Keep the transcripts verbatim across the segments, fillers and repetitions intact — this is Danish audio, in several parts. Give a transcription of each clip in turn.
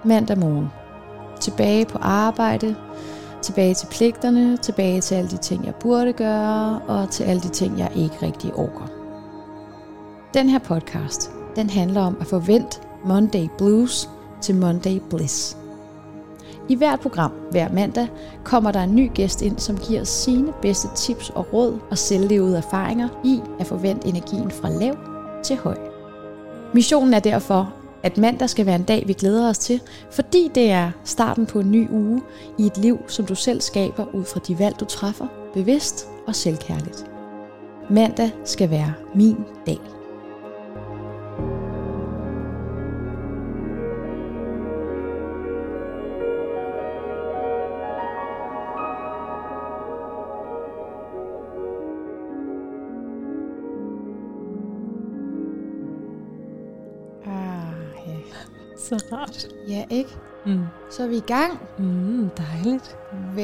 mandag morgen. Tilbage på arbejde, tilbage til pligterne, tilbage til alle de ting, jeg burde gøre, og til alle de ting, jeg ikke rigtig orker. Den her podcast, den handler om at forvente Monday Blues til Monday Bliss. I hvert program, hver mandag, kommer der en ny gæst ind, som giver sine bedste tips og råd og selvlevede erfaringer i at forvente energien fra lav til høj. Missionen er derfor, at mandag skal være en dag, vi glæder os til, fordi det er starten på en ny uge i et liv, som du selv skaber ud fra de valg, du træffer, bevidst og selvkærligt. Mandag skal være min dag. Så rart. Ja, ikke? Mm. Så er vi i gang. Mm, dejligt.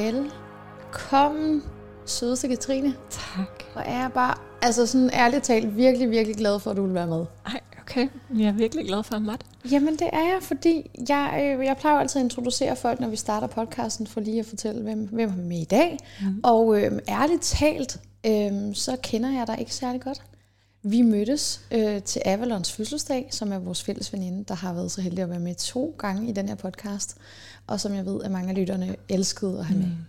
Velkommen, sødeste Katrine. Tak. Og er jeg bare, altså sådan ærligt talt, virkelig, virkelig glad for, at du vil være med. Ej, okay. Jeg er virkelig glad for at måtte. Jamen det er jeg, fordi jeg, jeg plejer jo altid at introducere folk, når vi starter podcasten, for lige at fortælle, hvem, hvem er med i dag. Mm. Og øh, ærligt talt, øh, så kender jeg dig ikke særlig godt. Vi mødtes øh, til Avalons fødselsdag, som er vores fælles veninde, der har været så heldig at være med to gange i den her podcast, og som jeg ved, at mange af lytterne elskede at have med. Mm.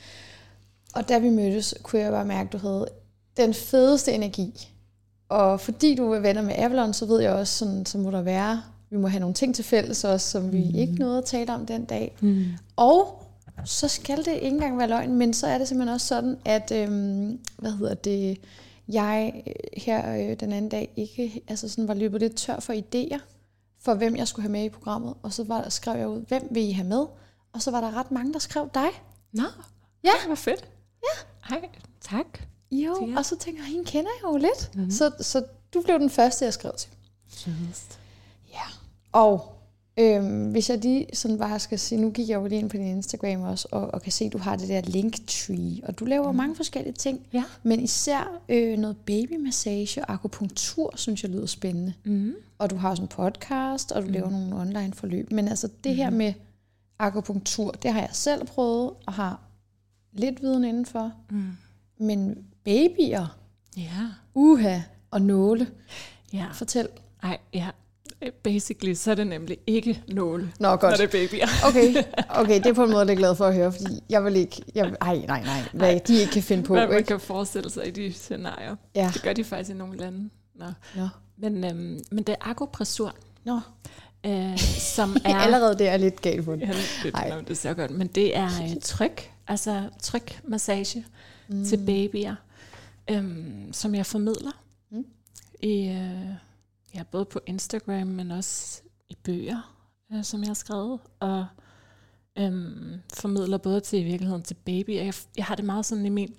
Og da vi mødtes, kunne jeg bare mærke, at du havde den fedeste energi. Og fordi du er venner med Avalon, så ved jeg også, sådan, så må der være, vi må have nogle ting til fælles også, som mm. vi ikke nåede at tale om den dag. Mm. Og så skal det ikke engang være løgn, men så er det simpelthen også sådan, at, øhm, hvad hedder det... jeg her øh, den anden dag ikke, altså sådan var løbet lidt tør for idéer, for hvem jeg skulle have med i programmet, og så var, skrev jeg ud, hvem vil I have med? Og så var der ret mange, der skrev dig. Nå, ja. Ej, hvor fedt. Ja. Hej, tak. Jo, Tia. Og så tænker jeg, hende kender jeg jo lidt. Mm-hmm. Så, så du blev den første, jeg skrev til. Just. Ja, og øhm, hvis jeg lige sådan bare skal sige, nu gik jeg jo lige ind på din Instagram også, og, og kan se, at du har det der linktree, og du laver mm. mange forskellige ting, ja. Men især øh, noget babymassage og akupunktur, synes jeg lyder spændende. Mm. Og du har også en podcast, og du mm. laver nogle online forløb, men altså det mm. her med akupunktur, det har jeg selv prøvet, og har lidt viden indenfor, mm. men babyer, ja. uha, og nåle, ja. Fortæl. Ej, ja. Basically, så er det nemlig ikke nåle, Nå, godt. når det er babyer. Okay, okay, det er på en måde, det er glad for at høre, fordi jeg vil ikke, jeg vil, ej, nej, nej, hvad de ikke kan finde på. Hvad man ikke? kan forestille sig i de scenarier. Ja. Det gør de faktisk i nogle lande. Nå. Nå. Men, øhm, men det er akupressur, Nå. Øh, som er... Allerede det er lidt galt på det. Ja, det, det, det ser godt, men det er øh, tryk, altså trykmassage mm. til babyer, øhm, som jeg formidler mm. i... Øh, Ja, både på Instagram, men også i bøger, øh, som jeg har skrevet, og øhm, formidler både til i virkeligheden til babyer. Jeg, jeg har det meget sådan i min,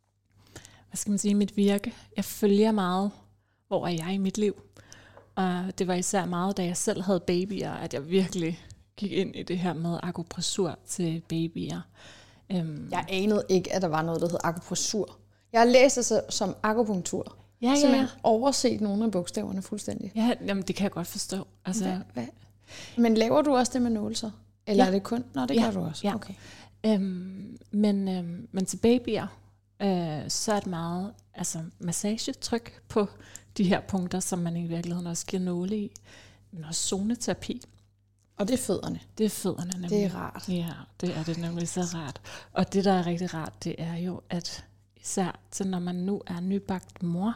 hvad skal man sige, mit virke. Jeg følger meget, hvor er jeg i mit liv. Og det var især meget, da jeg selv havde babyer, at jeg virkelig gik ind i det her med akupressur til babyer. Øhm. Jeg anede ikke, at der var noget, der hed akupressur. Jeg har læst det som akupunktur. Ja, ja, ja. Simpelthen overset nogle af bogstaverne fuldstændig. Ja, jamen, det kan jeg godt forstå. Altså, hvad, hvad? Men laver du også det med nålser? Eller ja. Er det kun? Nå, det ja. gør du også. Ja. Okay. Øhm, men, øhm, men til babyer, øh, så er det meget altså, massagetryk på de her punkter, som man i virkeligheden også giver nåle i. Men også zoneterapi. Og det er fødderne. Det er fødderne nemlig. Det er rart. Ja, det er det nemlig så rart. Og det, der er rigtig rart, det er jo, at især til når man nu er nybagt mor,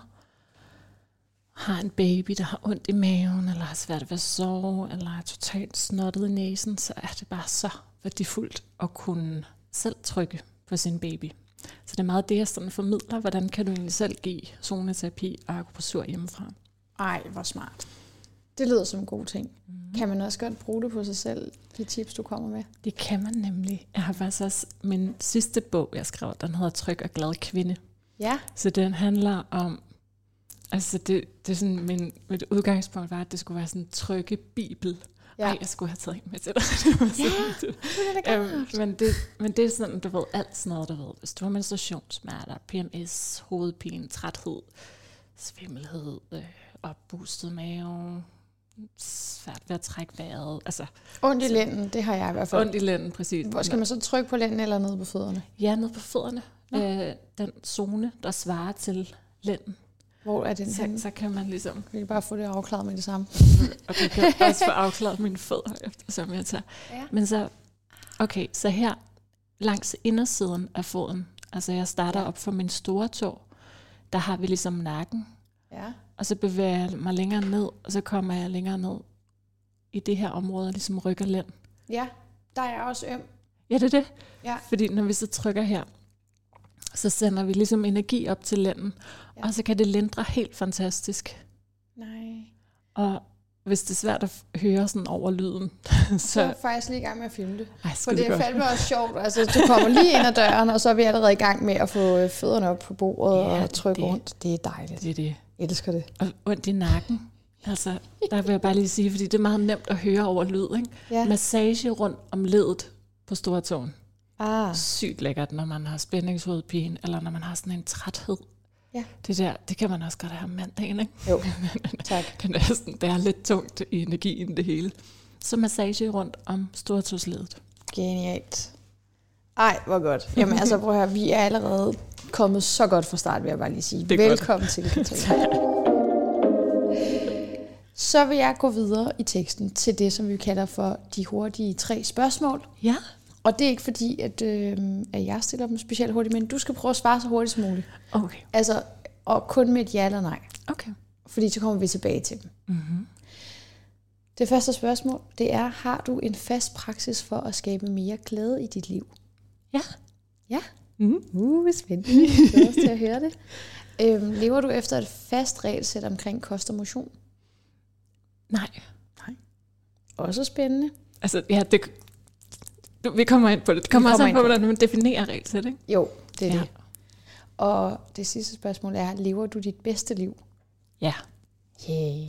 har en baby, der har ondt i maven, eller har svært ved at sove, eller er totalt snottet i næsen, så er det bare så værdifuldt at kunne selv trykke på sin baby. Så det er meget det, jeg sådan formidler. Hvordan kan du egentlig selv give zoneterapi og akupressur hjemmefra? Ej, hvor smart. Det lyder som en god ting. Mm. Kan man også godt bruge det på sig selv, de tips, du kommer med? Det kan man nemlig. Jeg har faktisk også min sidste bog, jeg skrev, den hedder Tryg og glad kvinde. Ja. Så den handler om, altså det, det er sådan, min, mit udgangspunkt var, at det skulle være sådan en trygge bibel. Ja. Ej, jeg skulle have taget en med til dig. Ja, det er det øhm, men, det, men det er sådan, du ved, alt sådan noget, du ved. Hvis du har menstruationssmerter, P M S, hovedpine, træthed, svimmelhed, øh, opboostet mave, svært ved at trække vejret. Altså, ondt i lænden, det har jeg i hvert fald. Ondt i lænden, præcis. Hvor skal man så trykke på lænden eller nede på fødderne? Ja, nede på fødderne. Øh, den zone, der svarer til lænden. Hvor er den så, henne? Så kan man ligesom... Vi kan bare få det afklaret med det samme. Og du kan også få afklaret mine fødder, eftersom jeg tager. Ja. Men så, okay, så her langs indersiden af foden, altså jeg starter ja. op for min store tå, der har vi ligesom nakken. Ja. Og så bevæger jeg mig længere ned, og så kommer jeg længere ned i det her område, ligesom ryg og lænd. Ja, der er jeg også øm. Ja, det er det. Ja. Fordi når vi så trykker her, så sender vi ligesom energi op til lænden, ja. og så kan det lindre helt fantastisk. Nej. Og hvis det er svært at høre sådan over lyden, så... Så er jeg faktisk lige i gang med at filme det. Ej, for det er fandme også sjovt. Altså, du kommer lige ind ad døren, og så er vi allerede i gang med at få fødderne op på bordet ja, og trykke det, rundt. Det er dejligt. Det er det. Jeg elsker det. Og ondt i nakken. Altså, der vil jeg bare lige sige, fordi det er meget nemt at høre over lyd, ikke? Ja. Massage rundt om ledet på stortåen. Ah. Sygt lækkert, når man har spændingshovedpine, eller når man har sådan en træthed. Ja. Det der, det kan man også godt have mandagen, ikke? Jo, tak. det, er sådan, det er lidt tungt i energien, det hele. Så massage rundt om stortåsledet. Genialt. Ej, hvor godt. Jamen altså, prøv at høre, vi er allerede kommet så godt fra start, vil jeg bare lige sige. Velkommen godt. Til, Katrine. Så vil jeg gå videre i teksten til det, som vi kalder for de hurtige tre spørgsmål. Ja. Og det er ikke fordi, at, øh, at jeg stiller dem specielt hurtigt, men du skal prøve at svare så hurtigt som muligt. Okay. Altså, og kun med et ja eller nej. Okay. Fordi så kommer vi tilbage til dem. Mm-hmm. Det første spørgsmål, det er, har du en fast praksis for at skabe mere glæde i dit liv? Ja. Ja? Mm. Uh, hvad spændende. Jeg også til at høre det. Øhm, lever du efter et fast regelsæt omkring kost og motion? Nej. Nej. Også spændende. Altså, ja, det... Vi kommer ind på det. Det kommer, kommer også ind på, hvordan man definerer regelsæt, ikke? Jo, det er ja. det. Og det sidste spørgsmål er, lever du dit bedste liv? Ja. Yeah.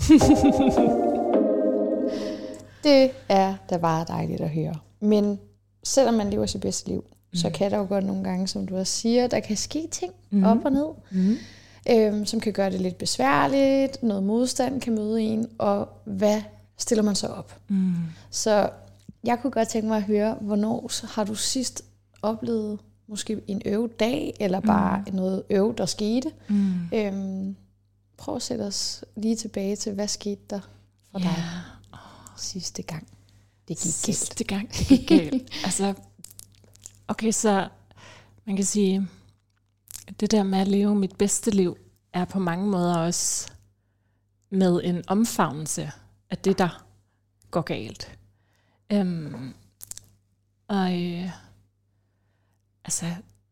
Det er da bare dejligt at høre. Men selvom man lever sit bedste liv, mm. så kan der jo godt nogle gange, som du også siger, der kan ske ting mm. op og ned, mm. øhm, som kan gøre det lidt besværligt, noget modstand kan møde en, og hvad stiller man så op? Mm. Så jeg kunne godt tænke mig at høre, hvornår har du sidst oplevet måske en øvedag, eller bare mm. noget øve, der skete? Mm. Øhm, prøv at sætte os lige tilbage til, hvad skete der for yeah. dig oh. sidste gang? Det gik sidste galt. gang, det gik galt. Altså, okay, så man kan sige, det der med at leve mit bedste liv, er på mange måder også med en omfavnelse af det, der går galt. Um, og øh, altså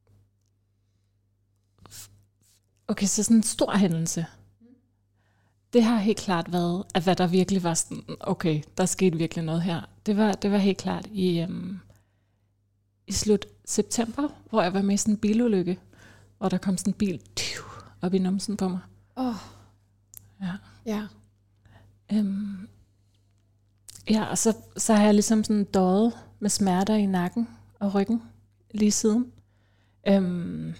okay, så sådan en stor hændelse, det har helt klart været, at hvad der virkelig var sådan, okay, der skete virkelig noget her. Det var, det var helt klart i, um, i slut september, hvor jeg var med i sådan en bilulykke, hvor der kom sådan en bil tiu, op i numsen på mig. Åh. Oh. Ja. Ja. Um, Ja, og så, så har jeg ligesom sådan døjet med smerter i nakken og ryggen lige siden. Øhm,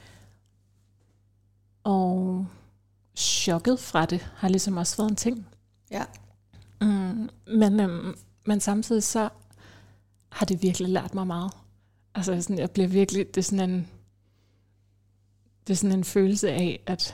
og chokket fra det har ligesom også været en ting. Ja. Mm, men, øhm, men samtidig så har det virkelig lært mig meget. Altså sådan, jeg bliver virkelig, det er sådan en, det er sådan en følelse af, at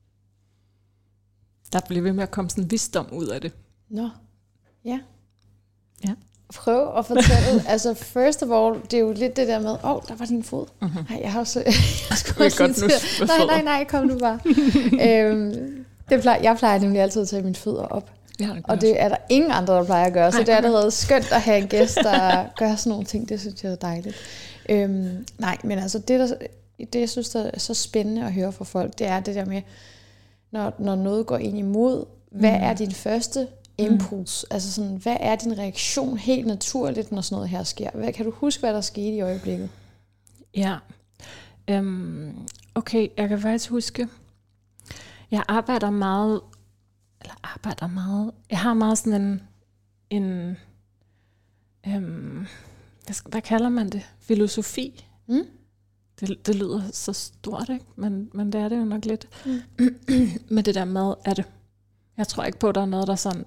der bliver ved med at komme sådan en visdom ud af det. Nå, ja. Ja. Prøv at fortælle, altså first of all, det er jo lidt det der med, åh, oh, der var din fod. Mm-hmm. Ej, jeg har også, jeg skulle også godt nu, nej, nej, nej, kom nu bare. øhm, det plejer, jeg plejer nemlig altid at tage mine fødder op. Ja, det og det er der ingen andre, der plejer at gøre, så nej, det er allerede skønt at have en gæst, der gør sådan nogle ting, det synes jeg er dejligt. Øhm, nej, men altså det, der, det, jeg synes, der er så spændende at høre fra folk, det er det der med, når, når noget går ind imod, hvad mm. er din første impuls, mm. altså sådan, hvad er din reaktion helt naturligt, når sådan noget her sker? Hvad, kan du huske, hvad der skete i øjeblikket? Ja, øhm, okay, jeg kan faktisk huske, jeg arbejder meget, eller arbejder meget, jeg har meget sådan en, en øhm, hvad, hvad kalder man det? Filosofi. Mm. Det, det lyder så stort, ikke? Men, men det er det jo nok lidt. Mm. Med det der med, at jeg tror ikke på, at der er noget, der sådan er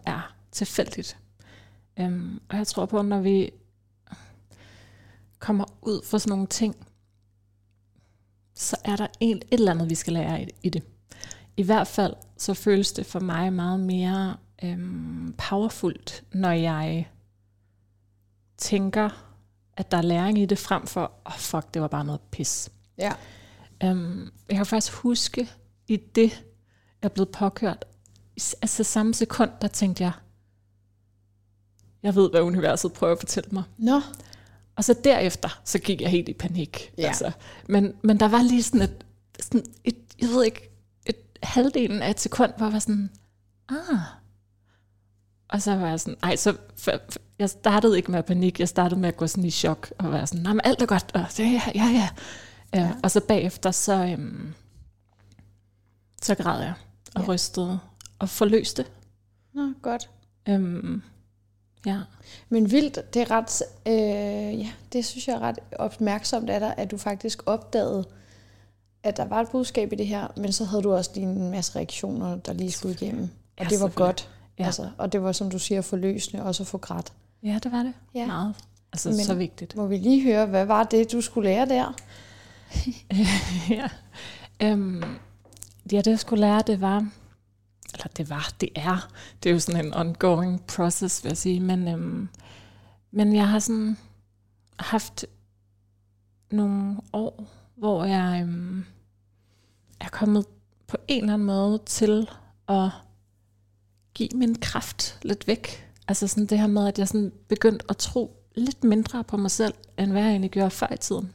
tilfældigt. Øhm, og jeg tror på, når vi kommer ud for sådan nogle ting, så er der en, et eller andet, vi skal lære i, i det. I hvert fald så føles det for mig meget mere øhm, powerfult, når jeg tænker, at der er læring i det, frem for, åh oh, fuck, det var bare noget pis. Ja. Øhm, jeg kan faktisk huske, i det, jeg er blevet påkørt, altså samme sekund, der tænkte jeg, jeg ved, hvad universet prøver at fortælle mig. Nå. Og så derefter, så gik jeg helt i panik. Ja. Altså. Men, men der var lige sådan et, sådan et, jeg ved ikke, et halvdelen af et sekund, hvor jeg var sådan, ah. Og så var jeg sådan, ej, så for, for, jeg startede ikke med panik, jeg startede med at gå sådan i chok, og være sådan, nej, men alt er godt, og det, ja, ja, ja. ja. Og så bagefter, så, øhm, så græd jeg, og ja. rystede, og forløste. Nå, godt. Øhm, ja. Men vildt, det er ret, øh, ja, det synes jeg er ret opmærksomt af dig, at du faktisk opdagede, at der var et budskab i det her, men så havde du også lige en masse reaktioner, der lige skulle igennem. Og ja, det var godt. Ja. Altså, og det var, som du siger, forløsende, også at få grædt. Ja, det var det. Ja. Meget. Altså, men så vigtigt. Må vi lige høre, hvad var det, du skulle lære der? ja. Øhm, ja, det jeg skulle lære, det var, eller det var, det er, det er jo sådan en ongoing process, vil jeg sige, men, øhm, men jeg har sådan haft nogle år, hvor jeg øhm, er kommet på en eller anden måde til at give min kraft lidt væk. Altså sådan det her med, at jeg sådan begyndte at tro lidt mindre på mig selv, end hvad jeg egentlig gjorde før i tiden.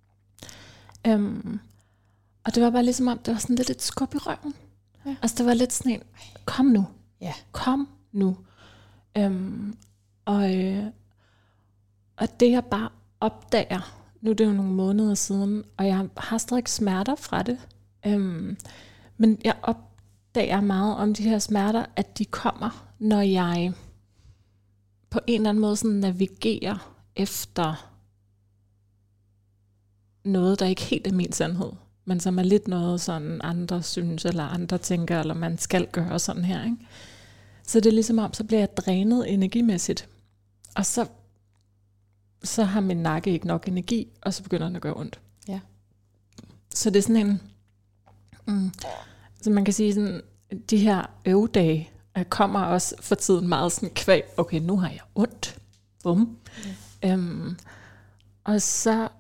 Øhm, og det var bare ligesom om, det var sådan lidt et skub i røven. Ja. Altså det var lidt sådan en, kom nu. Ja. Kom nu. Øhm, og, øh, og det jeg bare opdager, nu er det jo nogle måneder siden, og jeg har stadig smerter fra det. Øhm, men jeg opdager meget om de her smerter, at de kommer, når jeg på en eller anden måde sådan navigerer efter noget, der ikke helt er min sandhed, men som er lidt noget, sådan andre synes, eller andre tænker, eller man skal gøre sådan her. Ikke? Så det er ligesom om, så bliver jeg drænet energimæssigt, og så, så har min nakke ikke nok energi, og så begynder den at gøre ondt. Ja. Så det er sådan en, mm, så man kan sige sådan, de her øvedage kommer også for tiden meget sådan kvæg, okay, nu har jeg ondt. Bum. Ja. Øhm, og så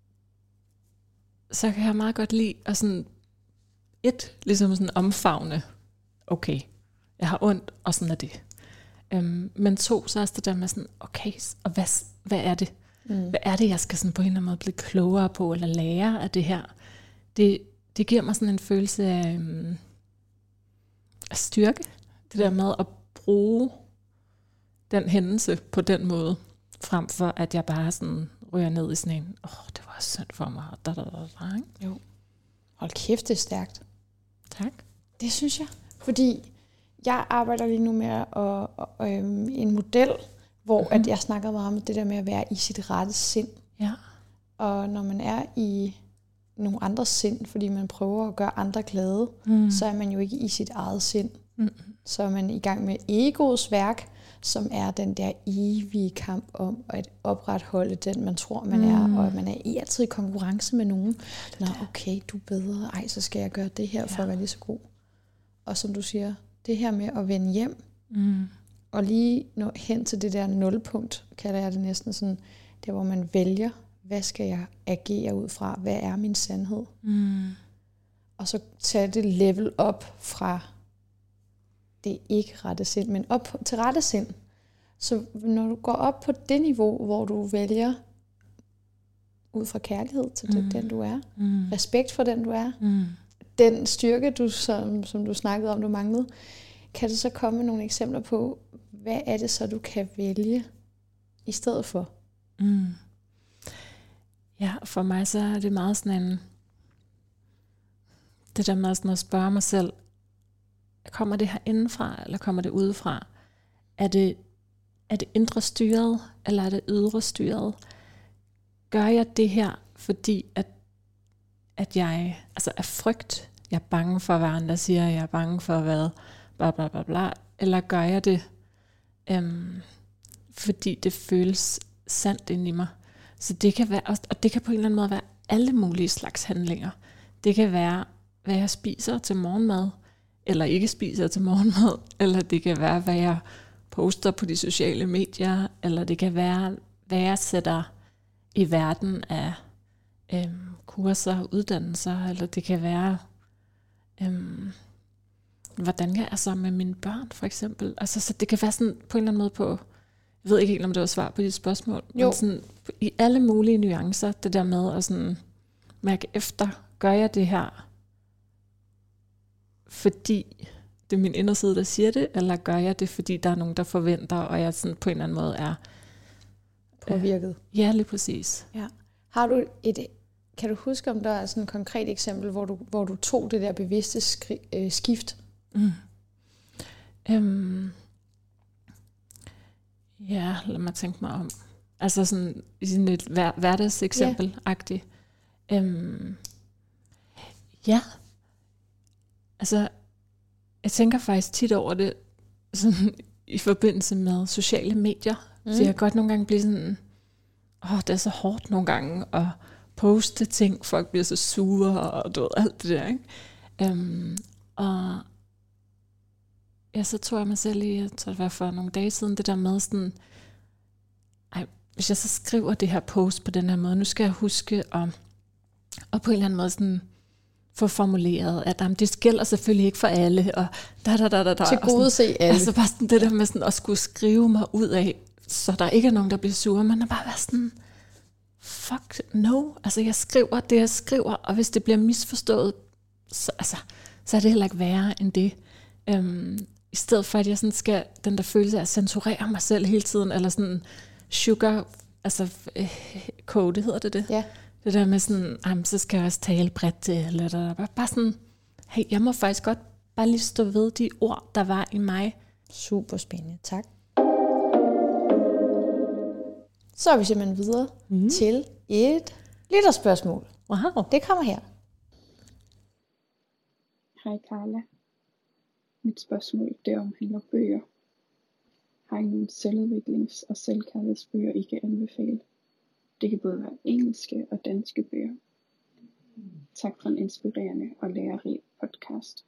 så kan jeg meget godt lide at sådan et, ligesom sådan omfavne, okay, jeg har ondt, og sådan er det. Øhm, men to, så er det der med sådan, okay, og hvad, hvad er det? Mm. Hvad er det, jeg skal sådan på en eller anden måde blive klogere på, eller lære af det her? Det, det giver mig sådan en følelse af, um, af styrke. Det der med at bruge den hændelse på den måde, frem for at jeg bare sådan ryger ned i sådan en, åh, oh, det var synd for mig. Da, da, da, da, ikke? Jo. Hold kæft, det er stærkt. Tak. Det synes jeg. Fordi jeg arbejder lige nu med at, og, og, øhm, en model, hvor mm-hmm. at jeg snakker meget om det der med at være i sit rette sind. Ja. Og når man er i nogle andres sind, fordi man prøver at gøre andre glade, mm. så er man jo ikke i sit eget sind. Mm. Så er man i gang med egoets værk, som er den der evige kamp om at opretholde den, man tror, man er, mm. og at man er i altid i konkurrence med nogen. Nå, okay, du er bedre. Ej, så skal jeg gøre det her, for ja. at være lige så god. Og som du siger, det her med at vende hjem, mm. og lige nå hen til det der nulpunkt, kalder jeg det næsten sådan, der hvor man vælger, hvad skal jeg agere ud fra? Hvad er min sandhed? Mm. Og så tage det level op fra det ikke rette sind, men op til rette sind. Så når du går op på det niveau, hvor du vælger ud fra kærlighed til mm. den du er, mm. respekt for den du er, mm. den styrke, du, som, som du snakkede om, du manglede, kan du så komme med nogle eksempler på, hvad er det så, du kan vælge i stedet for? Mm. Ja, for mig så er det meget sådan en, det der med sådan at spørge mig selv, kommer det her indenfra, eller kommer det udefra? Er det, er det indre styret, eller er det ydre styret? Gør jeg det her, fordi at, at jeg altså er frygt, jeg er bange for, hvad andre siger, jeg er bange for, hvad bla bla bla bla, eller gør jeg det, Øhm, fordi det føles sandt inde i mig. Så det kan være, og det kan på en eller anden måde være alle mulige slags handlinger. Det kan være, hvad jeg spiser til morgenmad, eller ikke spiser til morgenmad, eller det kan være, hvad jeg poster på de sociale medier, eller det kan være, hvad jeg sætter i verden af øhm, kurser, uddannelser, eller det kan være, øhm, hvordan jeg er sammen med mine børn, for eksempel. Altså, så det kan være sådan på en eller anden måde på, jeg ved ikke helt, om det var svar på dit spørgsmål, jo. Men sådan, i alle mulige nuancer, det der med at sådan mærke efter, gør jeg det her, fordi det er min inderside, der siger det, eller gør jeg det, fordi der er nogen, der forventer, og jeg sådan på en eller anden måde er påvirket. Øh, ja, lige præcis. Ja. Har du et, kan du huske, om der er sådan et konkret eksempel, hvor du, hvor du tog det der bevidste skri, øh, skift? Mm. Øhm. Ja, lad mig tænke mig om. Altså sådan i sådan et hver, hverdagseksempel-agtigt. Yeah. Øhm. Ja. Altså, jeg tænker faktisk tit over det sådan, i forbindelse med sociale medier. Mm. Så jeg kan godt nogle gange blive sådan, åh, det er så hårdt nogle gange at poste ting, folk bliver så sure, og du ved, alt det der, ikke? Øhm, og ja, så tror jeg mig selv i, jeg tror det var for nogle dage siden, det der med sådan, ej, hvis jeg så skriver det her post på den her måde, nu skal jeg huske at, og på en eller anden måde sådan, få formuleret, at jamen, det gælder selvfølgelig ikke for alle, og da, da, da, da, da. Til gode se alle. Altså bare sådan det der med sådan at skulle skrive mig ud af, så der ikke er nogen, der bliver sure, men at bare være sådan, fuck no, altså jeg skriver det, jeg skriver, og hvis det bliver misforstået, så, altså, så er det heller ikke værre end det. Øhm, I stedet for, at jeg sådan skal, den der følelse af at censurere mig selv hele tiden, eller sådan sugar, altså øh, code, hedder det det? Ja. Det der med sådan, jamen, så skal jeg også tale bredt, eller der, bare, bare sådan, hey, jeg må faktisk godt bare lige stå ved de ord, der var i mig. Super spændende, tak. Så er vi simpelthen videre mm. til et lytterspørgsmål. Wow. Det kommer her. Hej Carla. Mit spørgsmål, det omhandler bøger. Har I nogle selvudviklings- og selvkærlighedsbøger, I kan anbefale? Det kan både være engelske og danske bøger. Tak for en inspirerende og lærerig podcast.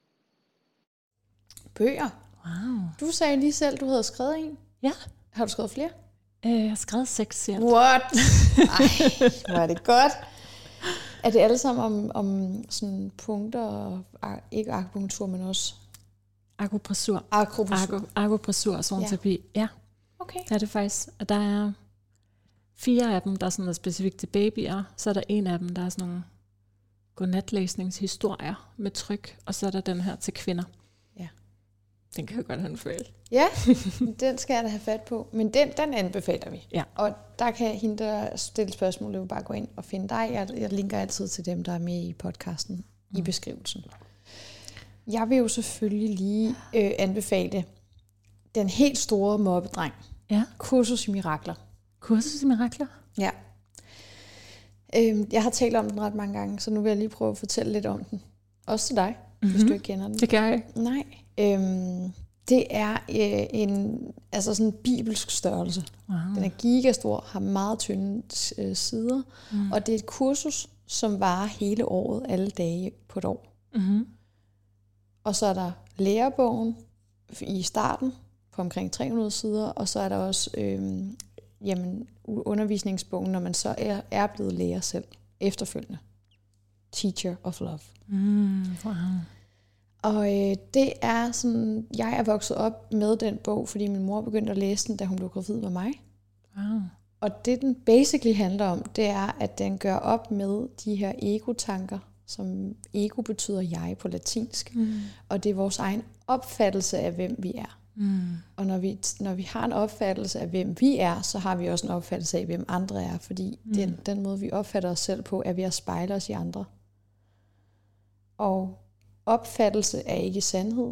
Bøger? Wow. Du sagde lige selv, du havde skrevet en. Ja. Har du skrevet flere? Øh, jeg har skrevet seks, ja. What? Ej, hvor er det godt. Er det alle sammen om, om sådan punkter, og ikke akupunktur, men også akupressur? Akupressur. Akupressur og zoneterapi, ja. ja. Okay. Det er det faktisk. Og der er fire af dem, der er sådan noget specifikt til babyer. Så er der en af dem, der er sådan nogle godnatlæsningshistorier med tryk. Og så er der den her til kvinder. Ja. Den kan jeg godt anbefale. Ja, den skal jeg da have fat på. Men den, den anbefaler vi. Ja. Og der kan hende, der stille spørgsmål, jo bare gå ind og finde dig. Jeg, jeg linker altid til dem, der er med i podcasten mm. i beskrivelsen. Jeg vil jo selvfølgelig lige øh, anbefale den helt store mobbedreng. Ja. Kursus i mirakler. Kursus i mirakler? Ja. Øhm, jeg har talt om den ret mange gange, så nu vil jeg lige prøve at fortælle lidt om den. Også til dig, mm-hmm. hvis du ikke kender den. Det gør jeg ikke. Nej. Øhm, det er øh, en altså sådan en bibelsk størrelse. Wow. Den er gigastor, har meget tynde øh, sider, mm. og det er et kursus, som varer hele året, alle dage på et år. Mm-hmm. Og så er der lærebogen i starten på omkring tre hundrede sider, og så er der også øh, jamen, undervisningsbogen, når man så er, er blevet lærer selv, efterfølgende. Teacher of Love. Mm, wow. Og øh, det er sådan, jeg er vokset op med den bog, fordi min mor begyndte at læse den, da hun blev gravid med mig. Wow. Og det den basically handler om, det er, at den gør op med de her ego-tanker, som ego betyder jeg på latinsk. Mm. Og det er vores egen opfattelse af, hvem vi er. Mm. Og når vi, når vi har en opfattelse af, hvem vi er, så har vi også en opfattelse af, hvem andre er. Fordi mm. den, den måde, vi opfatter os selv på, er ved at spejle os i andre. Og opfattelse er ikke sandhed,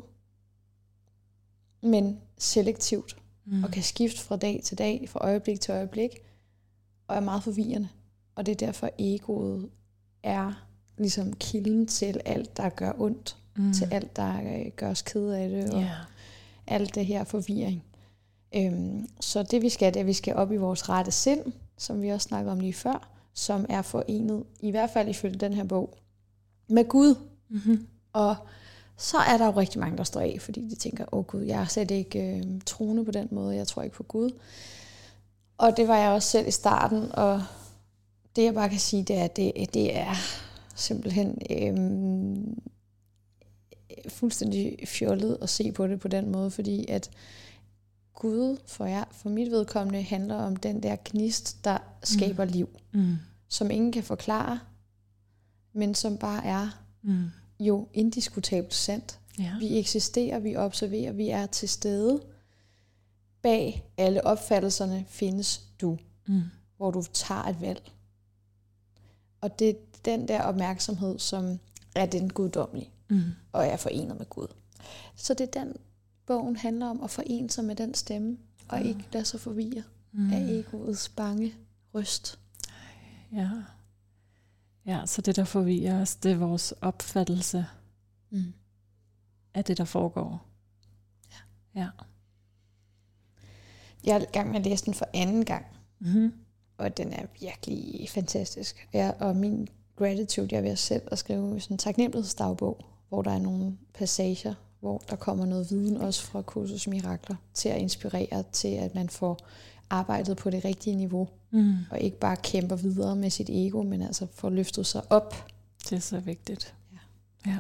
men selektivt. Mm. Og kan skifte fra dag til dag, fra øjeblik til øjeblik. Og er meget forvirrende. Og det er derfor, egoet er ligesom kilden til alt, der gør ondt. Mm. Til alt, der gør os kede af det. Og yeah. alt det her forvirring. Øhm, så det vi skal, det er, at vi skal op i vores rette sind, som vi også snakkede om lige før, som er forenet, i hvert fald ifølge den her bog, med Gud. Mm-hmm. Og så er der jo rigtig mange, der står af, fordi de tænker, åh Gud, jeg er slet ikke øh, troende på den måde, jeg tror ikke på Gud. Og det var jeg også selv i starten, og det jeg bare kan sige, det er, at det, det er simpelthen øh, fuldstændig fjollet at se på det på den måde, fordi at Gud for, jer, for mit vedkommende handler om den der gnist, der skaber mm. liv, mm. som ingen kan forklare, men som bare er mm. jo indiskutabelt sandt. Ja. Vi eksisterer, vi observerer, vi er til stede. Bag alle opfattelserne findes du, mm. hvor du tager et valg. Og det er den der opmærksomhed, som er den guddommelige, mm. og er forenet med Gud. Så det er den, bogen handler om, at forene sig med den stemme, og mm. ikke lade sig forvirre mm. af egoets bange røst. Ja. Ja, så det der forvirrer os, det er vores opfattelse mm. af det, der foregår. Ja. Ja. Jeg er i gang med at læse den for anden gang, mm-hmm. og den er virkelig fantastisk. Ja, og min gratitude, jeg er ved at selv at skrive sådan en taknemmelighedsdagbog, hvor der er nogle passager, hvor der kommer noget viden også fra Kursus Mirakler, til at inspirere til, at man får arbejdet på det rigtige niveau, mm. og ikke bare kæmper videre med sit ego, men altså får løftet sig op. Det er så vigtigt. Ja. Ja.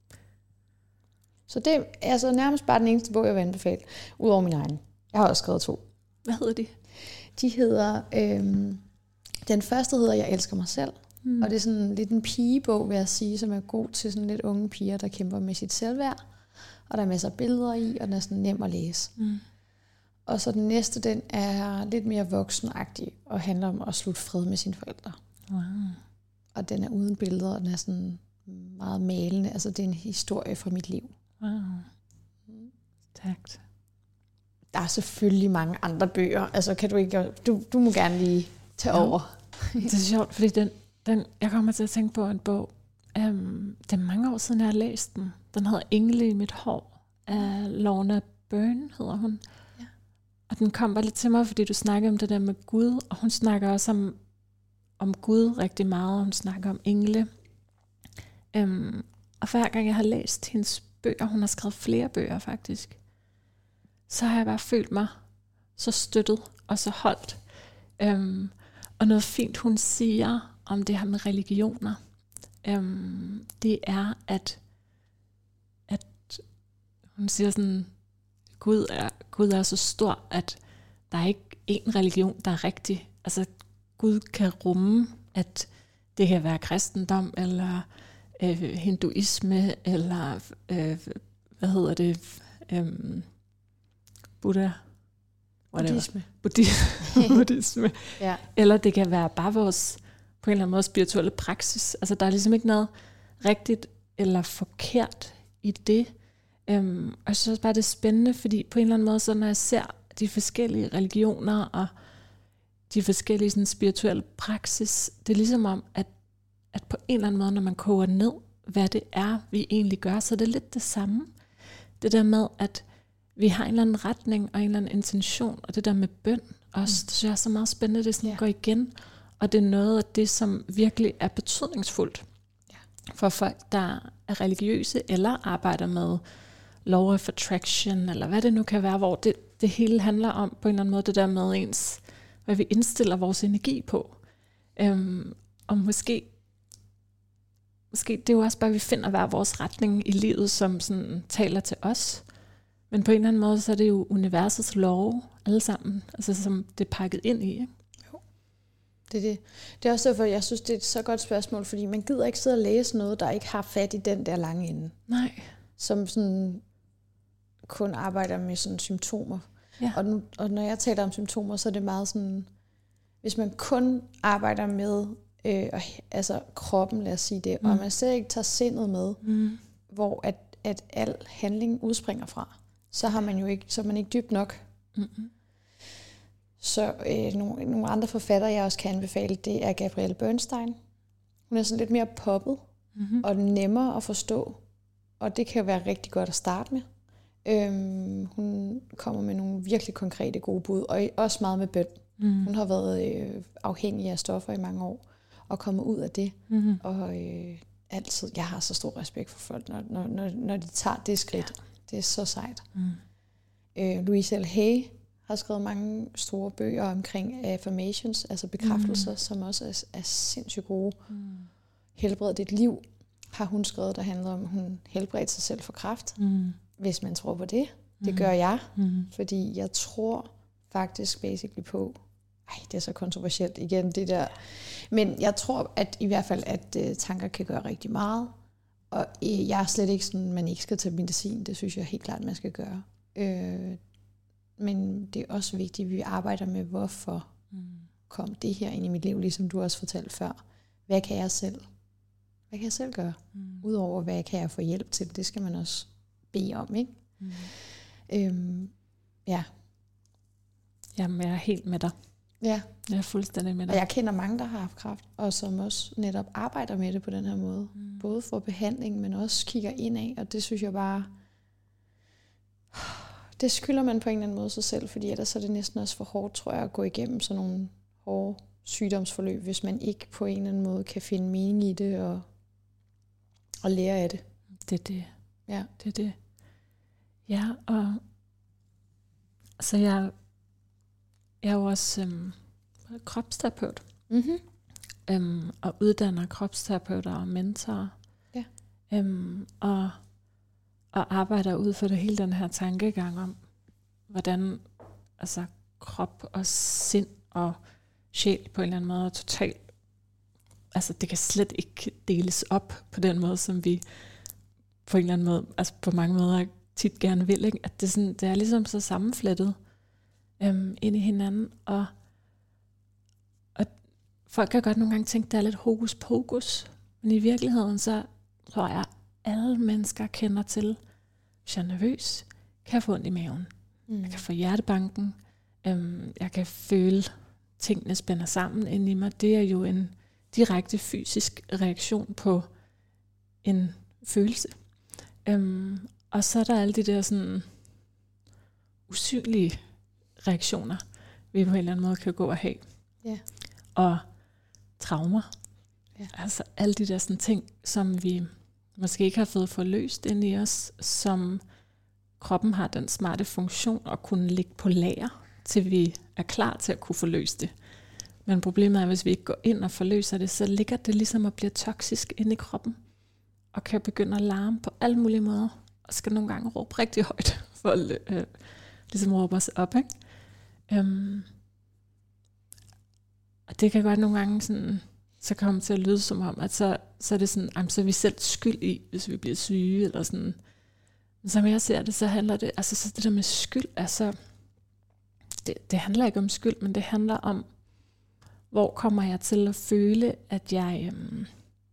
Så det er altså nærmest bare den eneste bog, jeg vil anbefale, udover min egen. Jeg har også skrevet to. Hvad hedder de? De hedder, øhm, den første hedder Jeg elsker mig selv, mm. og det er sådan lidt en pigebog, vil jeg sige, som er god til sådan lidt unge piger, der kæmper med sit selvværd, og der er masser af billeder i, og den er sådan nem at læse. Mm. Og så den næste, den er lidt mere voksenagtig, og handler om at slutte fred med sine forældre. Wow. Og den er uden billeder, og den er sådan meget malende, altså det er en historie fra mit liv. Wow. Tak. Der er selvfølgelig mange andre bøger. Altså kan du ikke... Du, du må gerne lige tage ja. over. Det er sjovt, fordi den, den, jeg kommer til at tænke på en bog. Um, det er mange år siden, jeg har læst den. Den hedder Engle i mit hår af Lorna Byrne, hedder hun. Ja. Og den kom bare lidt til mig, fordi du snakker om det der med Gud. Og hun snakker også om, om Gud rigtig meget. Hun snakker om engle. Um, og hver gang jeg har læst hendes bøger, hun har skrevet flere bøger faktisk, så har jeg bare følt mig så støttet og så holdt. Um, og noget fint, hun siger om det her med religioner, um, det er, at, at hun siger sådan, Gud er, Gud er så stor, at der er ikke én religion, der er rigtig. Altså Gud kan rumme, at det kan være kristendom, eller øh, hinduisme, eller øh, hvad hedder det, øh, Buddha, Buddhisme. Buddhisme. Buddhisme. Ja. Eller det kan være bare vores, på en eller anden måde, spirituelle praksis. Altså der er ligesom ikke noget rigtigt eller forkert i det. Um, og jeg synes bare, det er spændende, fordi på en eller anden måde, så når jeg ser de forskellige religioner og de forskellige sådan, spirituelle praksis, det er ligesom om, at, at på en eller anden måde, når man koger ned, hvad det er, vi egentlig gør, så er det lidt det samme. Det der med, at vi har en eller anden retning og en eller anden intention, og det der med bøn også, mm. det synes jeg er så meget spændende, det sådan ja. går igen, og det er noget af det, som virkelig er betydningsfuldt ja. for folk, der er religiøse, eller arbejder med law of attraction, eller hvad det nu kan være, hvor det, det hele handler om, på en eller anden måde, det der med ens, hvad vi indstiller vores energi på. Øhm, og måske, måske det er jo også bare, at vi finder hver vores retning i livet, som sådan taler til os. Men på en eller anden måde, så er det jo universets love, alle sammen, altså som det er pakket ind i, ikke? Jo, det er det. Det er også derfor, jeg synes, det er et så godt spørgsmål, fordi man gider ikke sidde og læse noget, der ikke har fat i den der lange ende. Nej. Som sådan kun arbejder med sådan symptomer. Ja. Og, nu, og når jeg taler om symptomer, så er det meget sådan, hvis man kun arbejder med øh, altså kroppen, lad os sige det, mm. og man slet ikke tager sindet med, mm. hvor at, at al handling udspringer fra, så har man jo ikke, så er man ikke dybt nok. Mm-hmm. Så øh, nogle, nogle andre forfattere, jeg også kan anbefale, det er Gabrielle Bernstein. Hun er sådan lidt mere poppet, mm-hmm. og nemmere at forstå, og det kan være rigtig godt at starte med. Øhm, hun kommer med nogle virkelig konkrete gode bud, og også meget med bøn. Mm. Hun har været øh, afhængig af stoffer i mange år, og kommet ud af det. Mm. Og øh, altid, jeg har så stor respekt for folk, når, når, når, når de tager det skridt. Ja. Det er så sejt. Mm. Øh, Louise L. Hay har skrevet mange store bøger omkring affirmations, altså bekræftelser, mm. som også er, er sindssygt gode. Mm. Helbred dit liv har hun skrevet, der handler om, at hun helbredte sig selv for kræft. Mm. Hvis man tror på det. Det mm. gør jeg. Mm. Fordi jeg tror faktisk basically på, ej, det er så kontroversielt igen, det der. Men jeg tror at i hvert fald, at uh, tanker kan gøre rigtig meget. Og uh, jeg er slet ikke sådan, man ikke skal tage medicin. Det synes jeg helt klart, man skal gøre. Uh, men det er også vigtigt, at vi arbejder med, hvorfor mm. kom det her ind i mit liv, ligesom du også fortalte før. Hvad kan jeg selv? Hvad kan jeg selv gøre? Mm. Udover hvad kan jeg få hjælp til? Det skal man også bede om, ikke? Mm. Øhm, ja. Jamen, jeg er helt med dig. Ja. Jeg er fuldstændig med dig. Og jeg kender mange, der har haft kræft, og som også netop arbejder med det på den her måde. Mm. Både for behandling, men også kigger indad, og det synes jeg bare, det skylder man på en eller anden måde sig selv, fordi ellers er det næsten også for hårdt, tror jeg, at gå igennem sådan nogle hårde sygdomsforløb, hvis man ikke på en eller anden måde kan finde mening i det, og, og lære af det. Det er det. Ja. Det er det. Ja, og så jeg, jeg er jo også øhm, kropsterapeut. Mm-hmm. Øhm, og uddanner kropsterapeuter og mentorer. Ja. Øhm, og, og arbejder ud for det hele den her tankegang om, hvordan altså, krop og sind og sjæl på en eller anden måde er totalt, altså det kan slet ikke deles op på den måde, som vi på en eller anden måde, altså på mange måder tit gerne vil, ikke? At det, sådan, det er ligesom så sammenflettet øhm, ind i hinanden, og, og folk kan godt nogle gange tænke, at det er lidt hokus pokus, men i virkeligheden så tror jeg, at alle mennesker kender til, hvis jeg er nervøs, kan jeg få ondt i maven. Mm. Jeg kan få hjertebanken, øhm, jeg kan føle, tingene spænder sammen inde i mig. Det er jo en direkte fysisk reaktion på en følelse. Øhm, og så er der alle de der sådan usynlige reaktioner, vi på en eller anden måde kan gå og have. Yeah. Og traumer. Yeah. Altså alle de der sådan ting, som vi måske ikke har fået forløst ind i os, som kroppen har den smarte funktion at kunne ligge på lager, til vi er klar til at kunne forløse det. Men problemet er, at hvis vi ikke går ind og forløser det, så ligger det ligesom at blive toksisk inde i kroppen, og kan begynde at larme på alle mulige måder, og skal nogle gange råbe rigtig højt, for at øh, ligesom råbe os op. Ikke? Um, og det kan godt nogle gange sådan, så komme til at lyde som om, at så, så er det sådan, jamen, så er vi selv skyld i, hvis vi bliver syge, eller sådan. Men som jeg ser det, så handler det, altså så det der med skyld, altså, det, det handler ikke om skyld, men det handler om, hvor kommer jeg til at føle, at jeg øhm,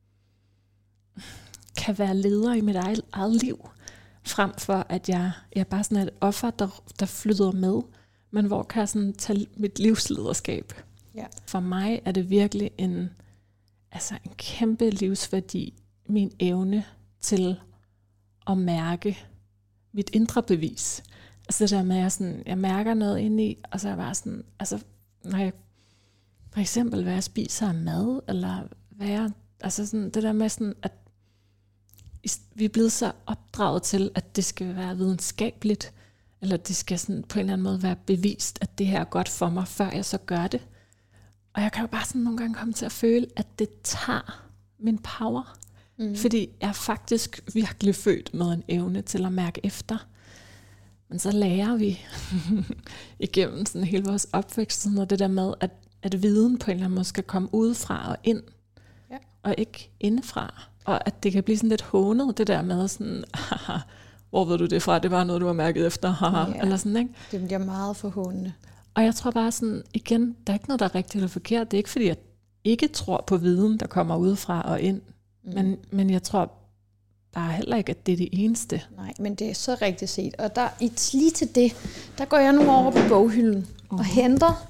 kan være leder i mit eget, eget liv, frem for at jeg, jeg bare sådan er et offer, der, der flyder med, men hvor kan jeg sådan tage mit livslederskab. Ja. For mig er det virkelig en, altså en kæmpe livsværdi, min evne til at mærke mit indre bevis. Altså det der med, at jeg, sådan, jeg mærker noget inde i, og så er jeg bare sådan, altså når jeg for eksempel, hvad jeg spiser af mad, eller hvad jeg, altså sådan det der med sådan, at vi er blevet så opdraget til, at det skal være videnskabeligt, eller det skal sådan på en eller anden måde være bevist, at det her er godt for mig, før jeg så gør det. Og jeg kan jo bare sådan nogle gange komme til at føle, at det tager min power. Mm. Fordi jeg er faktisk virkelig født med en evne til at mærke efter. Men så lærer vi igennem sådan hele vores opvækst, sådan noget, det der med, at, at viden på en eller anden måde skal komme udefra og ind, ja. Og ikke indefra. Og at det kan blive sådan lidt hånet, det der med sådan, haha, hvor ved du det fra? Det var noget, du har mærket efter, haha, ja. Eller sådan, ikke? Det bliver meget forhånende. Og jeg tror bare sådan, igen, der er ikke noget, der er rigtigt eller forkert. Det er ikke fordi, jeg ikke tror på viden, der kommer udefra og ind. Mm. Men, men jeg tror bare heller ikke, at det er det eneste. Nej, men det er så rigtigt set. Og der, lige til det, der går jeg nu over på boghylden uh-huh. og henter.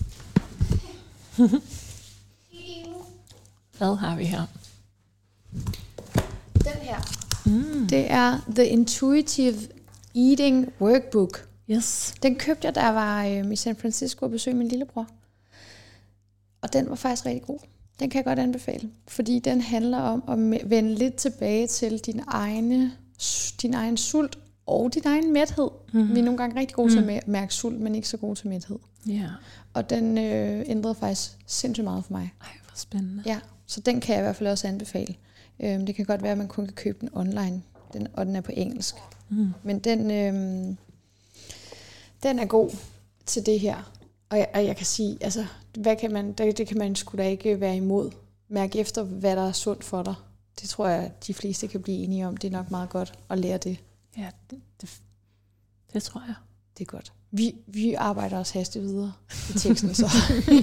Hvad har vi her? Den her. Mm. Det er The Intuitive Eating Workbook. Yes. Den købte jeg, da jeg var øh, i San Francisco og besøgte min lillebror. Og den var faktisk rigtig god. Den kan jeg godt anbefale, fordi den handler om at vende lidt tilbage til din, egne, din egen sult og din egen mæthed. Mm-hmm. Vi er nogle gange rigtig gode mm. til at mærke sult, men ikke så gode til mæthed. Yeah. Og den øh, ændrede faktisk sindssygt meget for mig. Ej, hvor spændende. Ja, så den kan jeg i hvert fald også anbefale. Øhm, det kan godt være, at man kun kan købe den online, den, og den er på engelsk. Mm. Men den, øhm, den er god til det her. Og jeg, og jeg kan sige, altså, hvad kan man, det, det kan man sgu da ikke være imod. Mærk efter, hvad der er sundt for dig. Det tror jeg, de fleste kan blive enige om. Det er nok meget godt at lære det. Ja, det, det, det tror jeg. Det er godt. Vi, vi arbejder også hastigt videre i teksten, så.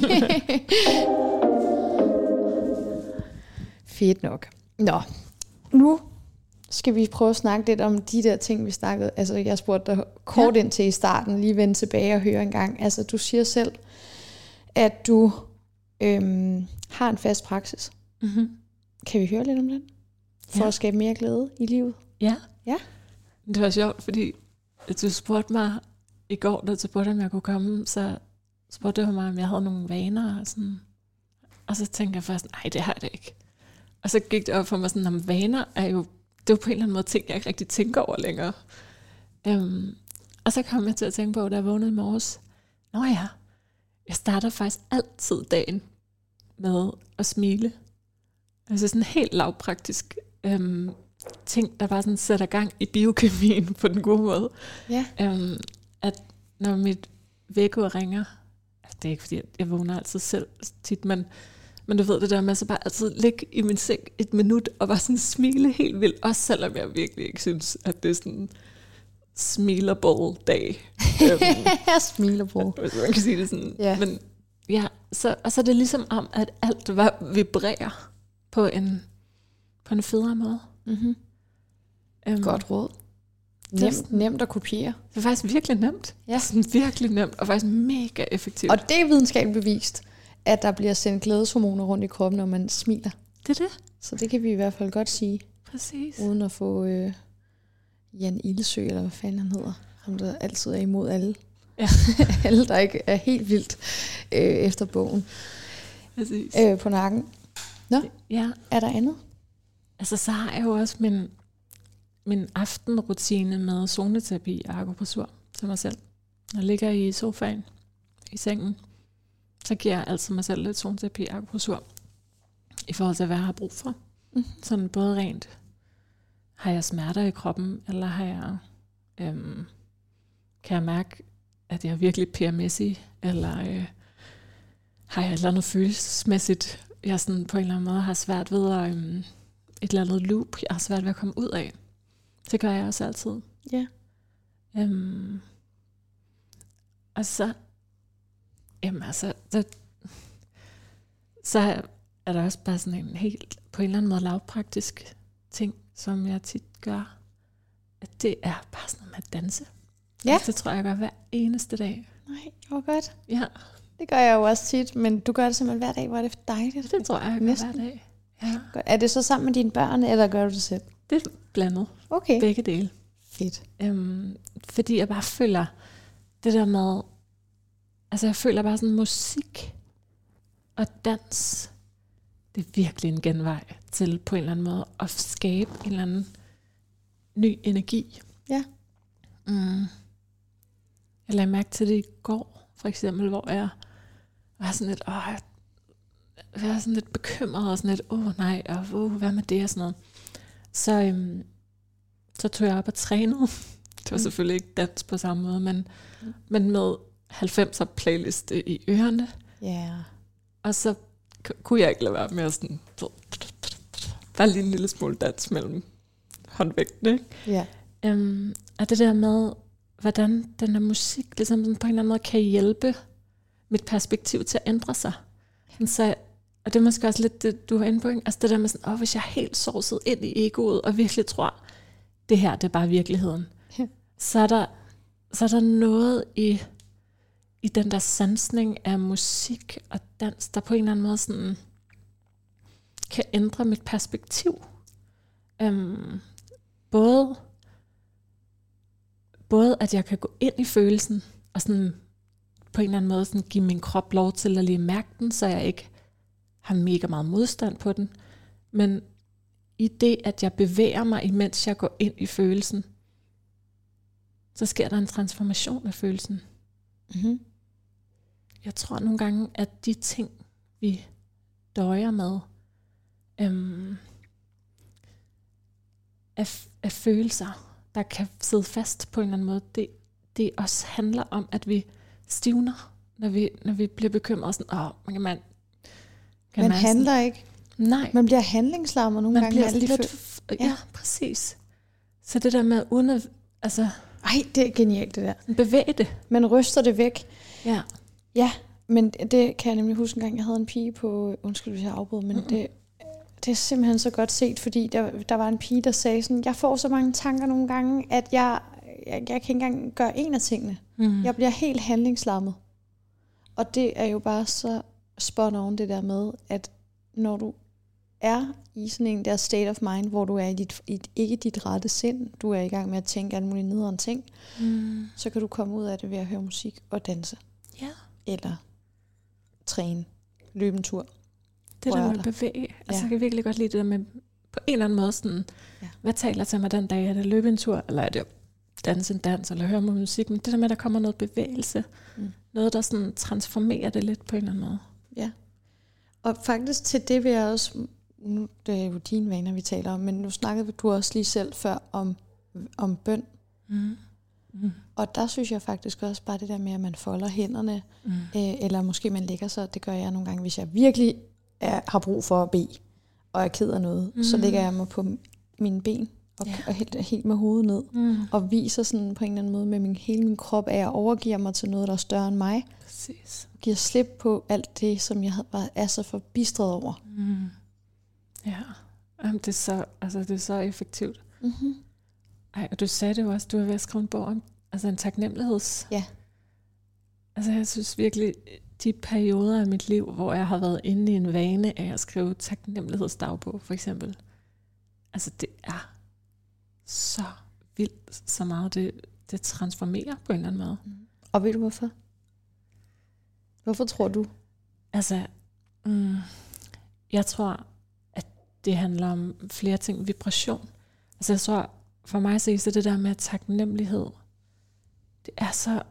Fedt nok. Nå, nu skal vi prøve at snakke lidt om de der ting, vi snakkede. Altså, jeg spurgte dig kort ja. ind til i starten, lige vende tilbage og høre en gang. Altså, du siger selv, at du øhm, har en fast praksis. Mm-hmm. Kan vi høre lidt om den? For ja. at skabe mere glæde i livet? Ja. Ja. Det var sjovt, fordi du spurgte mig i går, da du spurgte, om jeg kunne komme, så spurgte du mig, om jeg havde nogle vaner. Og, sådan. Og så tænkte jeg først, nej, det har jeg da ikke. Og så gik det op for mig sådan, at vaner er jo, det er jo på en eller anden måde ting, jeg ikke rigtig tænker over længere. Um, og så kom jeg til at tænke på, da jeg vågnede i morges, nå ja, jeg starter faktisk altid dagen med at smile. Altså sådan helt lavpraktisk um, ting, der bare sådan sætter gang i biokemien på den gode måde. Ja. Um, at når mit vækkeur ringer, altså det er ikke fordi, jeg vågner altid selv tit, men Men du ved det der med, så bare altid ligge i min seng et minut, og bare sådan smile helt vildt, også selvom jeg virkelig ikke synes, at det er sådan en smilerable dag. Jeg smilerable. Hvis man kan sige det sådan. Ja. Men ja, så, og så er det ligesom om, at alt var vibrerer på en, på en federe måde. Mm-hmm. Um, Godt råd. Nemt, nemt at kopiere. Det er faktisk virkelig nemt. Ja. Sådan virkelig nemt, og faktisk mega effektivt. Og det er videnskabeligt bevist, at der bliver sendt glædeshormoner rundt i kroppen, når man smiler. Det er det. Så det kan vi i hvert fald godt sige. Præcis. Uden at få øh, Jan Ildsø, eller hvad fanden han hedder. Ham, der altid er imod alle. Ja. alle, der ikke er helt vildt øh, efter bogen. Præcis. Øh, på nakken. Nå, ja. Er der andet? Altså, så har jeg jo også min, min aftenrutine med zoneterapi og akupressur til mig selv. Jeg ligger i sofaen, i sengen. Så giver jeg altid mig selv lidt zoneterapi og akupressur i forhold til, hvad jeg har brug for. Mm. Sådan både rent, har jeg smerter i kroppen, eller har jeg, øhm, kan jeg mærke, at jeg er virkelig P M S-ig, eller øh, har jeg et eller andet følelsesmæssigt, jeg sådan på en eller anden måde har svært ved at, øhm, et eller andet loop, jeg har svært ved at komme ud af. Det gør jeg også altid. Ja. Yeah. Øhm, og så Jamen altså, så, så er der også bare sådan en helt, på en eller anden måde lavpraktisk ting, som jeg tit gør, at det er bare sådan noget med at danse. Ja. Altså, det tror jeg, jeg gør hver eneste dag. Nej, hvor godt. Ja. Det gør jeg jo også tit, men du gør det simpelthen hver dag, hvor er det dejligt. Det tror jeg, jeg gør Næsten. hver dag. Ja. Er det så sammen med dine børn, eller gør du det selv? Det er blandet. Okay. Begge dele. Fedt. Øhm, fordi jeg bare føler det der med, altså jeg føler bare sådan musik og dans, det er virkelig en genvej til på en eller anden måde at skabe en eller anden ny energi. Ja. Mm. Jeg lagde mærke til det i går, for eksempel, hvor jeg var sådan lidt, åh, jeg, jeg var sådan lidt bekymret og sådan lidt, åh nej, og åh, hvad med det og sådan noget. Så, øhm, så tog jeg op og trænede. Det var mm. selvfølgelig ikke dans på samme måde, men, mm. men med halvfemser playliste i ørerne. Ja. Yeah. Og så k- kunne jeg ikke lade være med at sådan, bare lige en lille smule dans mellem håndvægtene. Ja. Yeah. Um, og det der med, hvordan den der musik ligesom sådan på en eller anden måde kan hjælpe mit perspektiv til at ændre sig. Så, og det er måske også lidt det, du har inde på, ikke? Altså det der med sådan, åh, hvis jeg er helt sovset ind i egoet, og virkelig tror, det her, det er bare virkeligheden, ja. så, er der, så er der noget i, i den der sansning af musik og dans, der på en eller anden måde sådan, kan ændre mit perspektiv. Um, både både at jeg kan gå ind i følelsen, og sådan på en eller anden måde sådan give min krop lov til at lige mærke den, så jeg ikke har mega meget modstand på den. Men i det, at jeg bevæger mig, imens jeg går ind i følelsen, så sker der en transformation af følelsen. Mm-hmm. Jeg tror nogle gange, at de ting, vi døjer med, øhm, af, af følelser, der kan sidde fast på en eller anden måde, det, det også handler om, at vi stivner, når vi, når vi bliver bekymret. Sådan, åh, man kan man... Kan man man handler sådan, ikke. Nej. Man bliver handlingslammet nogle man gange. Bliver lidt, lidt f- ja. ja, præcis. Så det der med uden at, altså... Ej, det er genialt det der. Bevæge det. Man ryster det væk. Ja. Ja, men det kan jeg nemlig huske en gang, jeg havde en pige på, undskyld hvis jeg afbrød, men mm-hmm. det, det er simpelthen så godt set, fordi der, der var en pige, der sagde sådan, jeg får så mange tanker nogle gange, at jeg, jeg, jeg kan ikke engang gøre en af tingene. Mm. Jeg bliver helt handlingslammet. Og det er jo bare så spot on det der med, at når du er i sådan en der state of mind, hvor du er i dit, i, ikke dit rette sind, du er i gang med at tænke alle mulige nederen ting, mm. så kan du komme ud af det ved at høre musik og danse. Ja. Eller træne, løbe en tur. Det der med at bevæge. Altså ja. Jeg kan virkelig godt lide det der med, på en eller anden måde sådan, ja. Hvad taler til mig den dag? Er det løbe en tur, eller er det danse en dans, eller høre musik? Men det der med, at der kommer noget bevægelse. Mm. Noget, der sådan transformerer det lidt på en eller anden måde. Ja. Og faktisk til det vil jeg også, nu det er jo dine vaner, vi taler om, men nu snakkede du også lige selv før om, om bøn. Mm. Mm. Og der synes jeg faktisk også bare det der med, at man folder hænderne, mm. øh, eller måske man lægger sig, det gør jeg nogle gange, hvis jeg virkelig er, har brug for at bede, og er ked af noget, mm. så lægger jeg mig på mine ben, og, yeah. og helt, helt med hovedet ned, mm. og viser sådan på en eller anden måde med min, hele min krop, at jeg overgiver mig til noget, der er større end mig. Præcis. Giver slip på alt det, som jeg var, er så forbistret over. Mm. Ja, Jamen, det, er så, altså, det er så effektivt. Mm-hmm. Ej, og du sagde det jo også, du var ved at skrive en bog om, altså en taknemmeligheds... Ja. Altså jeg synes virkelig, de perioder af mit liv, hvor jeg har været inde i en vane af at skrive taknemmelighedsdagbog, for eksempel. Altså det er så vildt, så meget det, det transformerer på en eller anden måde. Mm. Og ved du hvorfor? Hvorfor tror du? Altså, mm, jeg tror, at det handler om flere ting. Vibration. Altså jeg tror, for mig så er det der med taknemmelighed, det er så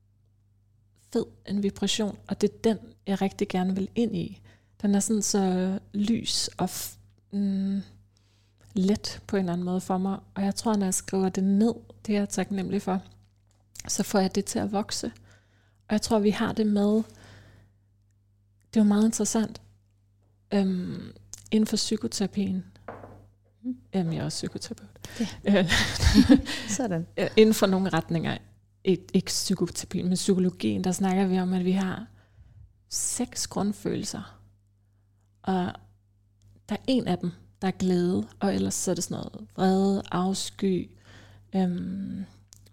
fed en vibration, og det er den, jeg rigtig gerne vil ind i. Den er sådan så lys og f- mm, let på en eller anden måde for mig, og jeg tror, når jeg skriver det ned, det jeg er taknemmelig for, så får jeg det til at vokse. Og jeg tror, vi har det med, det er jo meget interessant, øhm, inden for psykoterapien, mm. øhm, jeg er også psykoterapeut, ja. Sådan. Inden for nogle retninger, ikke, ikke psykoterapi, men psykologien, der snakker vi om, at vi har seks grundfølelser. Og der er en af dem, der er glæde, og ellers så er det sådan noget vrede, afsky, øhm,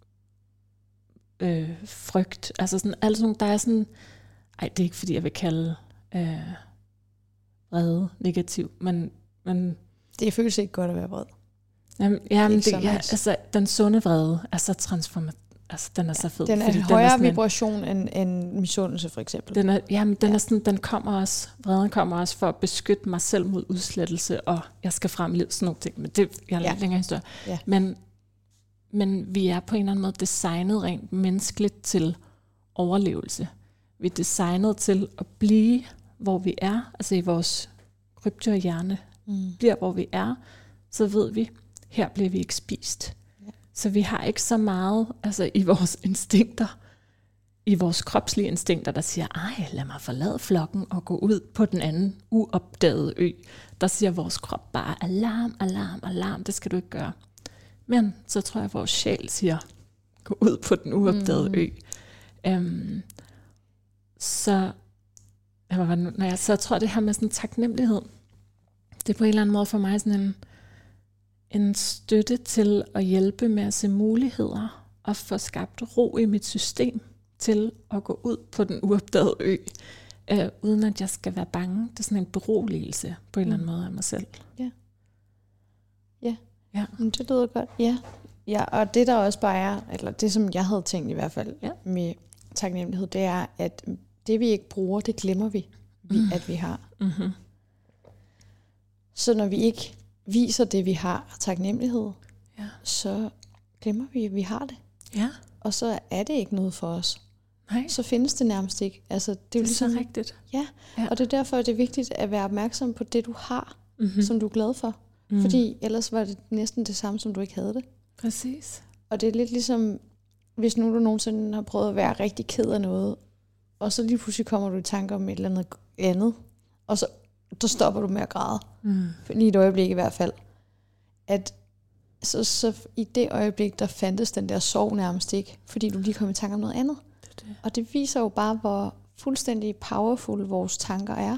øh, frygt. Altså sådan, alt sådan, der er sådan, ej, det er ikke fordi, jeg vil kalde øh, vrede negativ, men, men det føles ikke godt at være vred. Jamen, jamen det, det, ja, altså, den sunde vrede er så transformativ. Altså, den er ja, så fed. Den er en højere den er vibration end, end misundelse, for eksempel. Den er, jamen, den, ja. er sådan, den kommer også, vreden kommer også for at beskytte mig selv mod udslettelse, og jeg skal frem i livet, sådan nogle ting. Men det jeg er ja. længere historie. Ja. Men, men vi er på en eller anden måde designet rent menneskeligt til overlevelse. Vi er designet til at blive, hvor vi er, altså i vores krybdyrhjerne, mm. bliver, hvor vi er, så ved vi, her bliver vi ikke spist. Ja. Så vi har ikke så meget altså i vores instinkter, i vores kropslige instinkter, der siger, ej, lad mig forlade flokken og gå ud på den anden uopdagede ø. Der siger vores krop bare, alarm, alarm, alarm, det skal du ikke gøre. Men så tror jeg, at vores sjæl siger, gå ud på den uopdagede mm. ø. Um, så, når jeg så tror, det her med sådan taknemmelighed, det er på en eller anden måde for mig sådan en, en støtte til at hjælpe med at se muligheder og få skabt ro i mit system til at gå ud på den uopdagede ø, øh, uden at jeg skal være bange. Det er sådan en beroligelse på en mm. eller anden måde af mig selv. Ja, ja. ja. Men det lyder godt. Ja, Ja, og det der også bare er, eller det som jeg havde tænkt i hvert fald ja. med taknemmelighed, det er, at det vi ikke bruger, det glemmer vi, vi Mm. at vi har. Mm-hmm. Så når vi ikke viser det, vi har, taknemmelighed, Ja. så glemmer vi, at vi har det. Ja. Og så er det ikke noget for os. Nej. Så findes det nærmest ikke. Altså, det er, Det er jo ligesom, så rigtigt. Ja, Ja. og det er derfor, at det er vigtigt at være opmærksom på det, du har, Mm-hmm. som du er glad for. Mm. Fordi ellers var det næsten det samme, som du ikke havde det. Præcis. Og det er lidt ligesom, hvis nu du nogensinde har prøvet at være rigtig ked af noget, og så lige pludselig kommer du i tanke om et eller andet andet, og så der stopper du med at græde. Mm. Lige et øjeblik i hvert fald. At så, så i det øjeblik, der fandtes den der sorg nærmest ikke, fordi du lige kom i tanke om noget andet. Det er det. Og det viser jo bare, hvor fuldstændig powerful vores tanker er.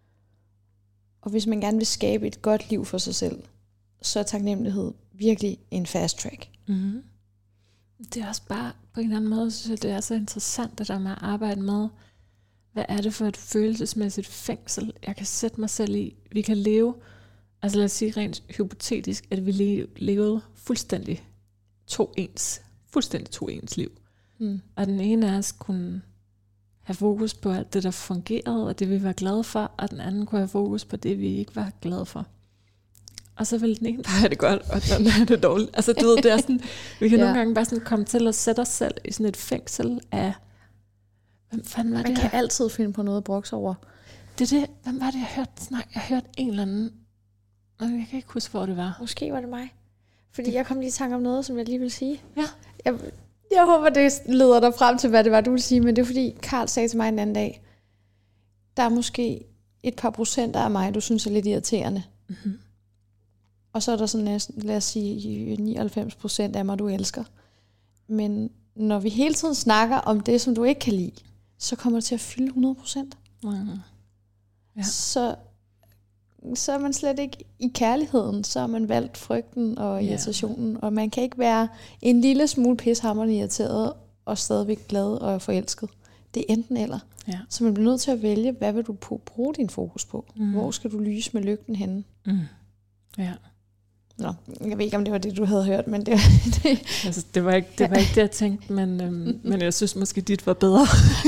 Og hvis man gerne vil skabe et godt liv for sig selv, så er taknemmelighed virkelig en fast track. Mm. Det er også bare på en eller anden måde, synes jeg, det er så interessant, det der med at arbejde med, hvad er det for et følelsesmæssigt fængsel, jeg kan sætte mig selv i. Vi kan leve, altså lad os sige rent hypotetisk, at vi le- levede fuldstændig to ens, fuldstændig to ens liv. Mm. Og den ene af os kunne have fokus på alt det, der fungerede, og det vi var glade for, og den anden kunne have fokus på det, vi ikke var glade for. Og så vil den ene bare have det godt, og den anden have det dårligt. Altså du ved, det er sådan, vi kan ja. nogle gange bare sådan komme til at sætte os selv i sådan et fængsel af, hvem fanden var Man det kan her? altid finde på noget at brokse over. Det er det, hvem var det, jeg hørte snak? Jeg hørte en eller anden, men jeg kan ikke huske, hvor det var. Måske var det mig. Fordi jeg kom lige i tanke om noget, som jeg lige vil sige. Ja. Jeg, jeg håber, det leder dig frem til, hvad det var, du ville sige. Men det er fordi, Karl sagde til mig en anden dag, der er måske et par procenter af mig, du synes er lidt irriterende. Mm-hmm. Og så er der sådan næsten, lad os sige, nioghalvfems procent af mig, du elsker. Men når vi hele tiden snakker om det, som du ikke kan lide, så kommer det til at fylde hundrede procent. Mm. Ja. Så, så er man slet ikke i kærligheden, så har man valgt frygten og irritationen. Yeah. Og man kan ikke være en lille smule pishammerende irriteret og stadigvæk glad og forelsket. Det er enten eller. Ja. Så man bliver nødt til at vælge, hvad vil du bruge din fokus på? Mm. Hvor skal du lyse med lygten henne? Mm. Ja. Nå, jeg ved ikke, om det var det, du havde hørt, men det var det. Altså, det var ikke det, var ikke det jeg tænkte, men, øhm, men jeg synes måske, dit var bedre.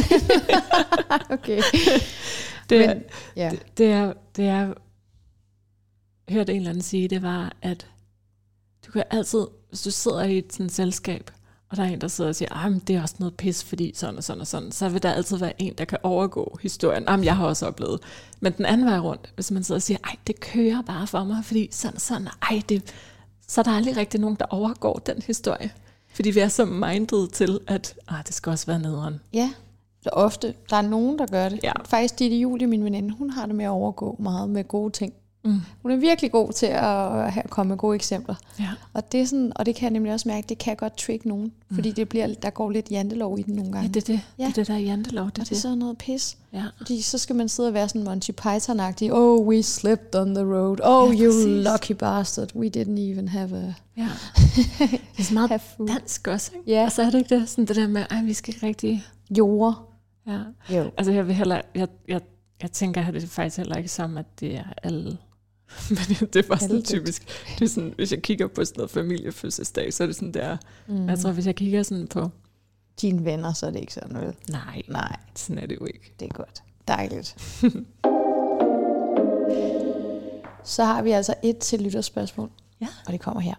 Okay. Det, men, ja. det, det er, det er, jeg hørte en eller anden sige, det var, at du kan altid, hvis du sidder i et sådan selskab, og der er en, der sidder og siger, ah, men det er også noget pis, fordi sådan og sådan og sådan, så vil der altid være en, der kan overgå historien. Jamen, jeg har også oplevet. Men den anden vej rundt, hvis man sidder og siger, ej, det kører bare for mig, fordi sådan og sådan, ej, det, så er der aldrig rigtig nogen, der overgår den historie. Fordi vi er så minded til, at ah, det skal også være nederen. Ja, det er ofte. Der er nogen, der gør det. Ja. Faktisk Ditte Julie, min veninde, hun har det med at overgå meget med gode ting. Mm. Hun er virkelig god til at have, komme med gode eksempler. Ja. Og det er sådan, og det kan jeg nemlig også mærke, det kan godt trick nogen, mm. fordi det bliver, der går lidt jantelov i den nogle gange. Ja, det er det. Ja. Det er det, der er jantelov. Det er og det er sådan noget pis. Ja. Fordi så skal man sidde og være sådan Monty Python-agtig. Oh, we slipped on the road. Oh, ja, you præcis. lucky bastard. We didn't even have a... Ja. Det er så meget dansk også, ikke? Ja. Og så er det ikke det, sådan det der med, ej, vi skal ikke rigtig... Jorde. Ja. Jo. Altså, jeg vil heller... Jeg, jeg, jeg tænker, at det er faktisk heller ikke som, at det er alle... Men det er bare sådan typisk. Det er sådan, hvis jeg kigger på sådan noget familiefødselsdag, så er det sådan der... Mm. Jeg tror, hvis jeg kigger sådan på... Dine venner, så er det ikke sådan noget. Nej, Nej, sådan er det jo ikke. Det er godt. Dejligt. Så har vi altså et til lytterspørgsmål. Ja. Og det kommer her.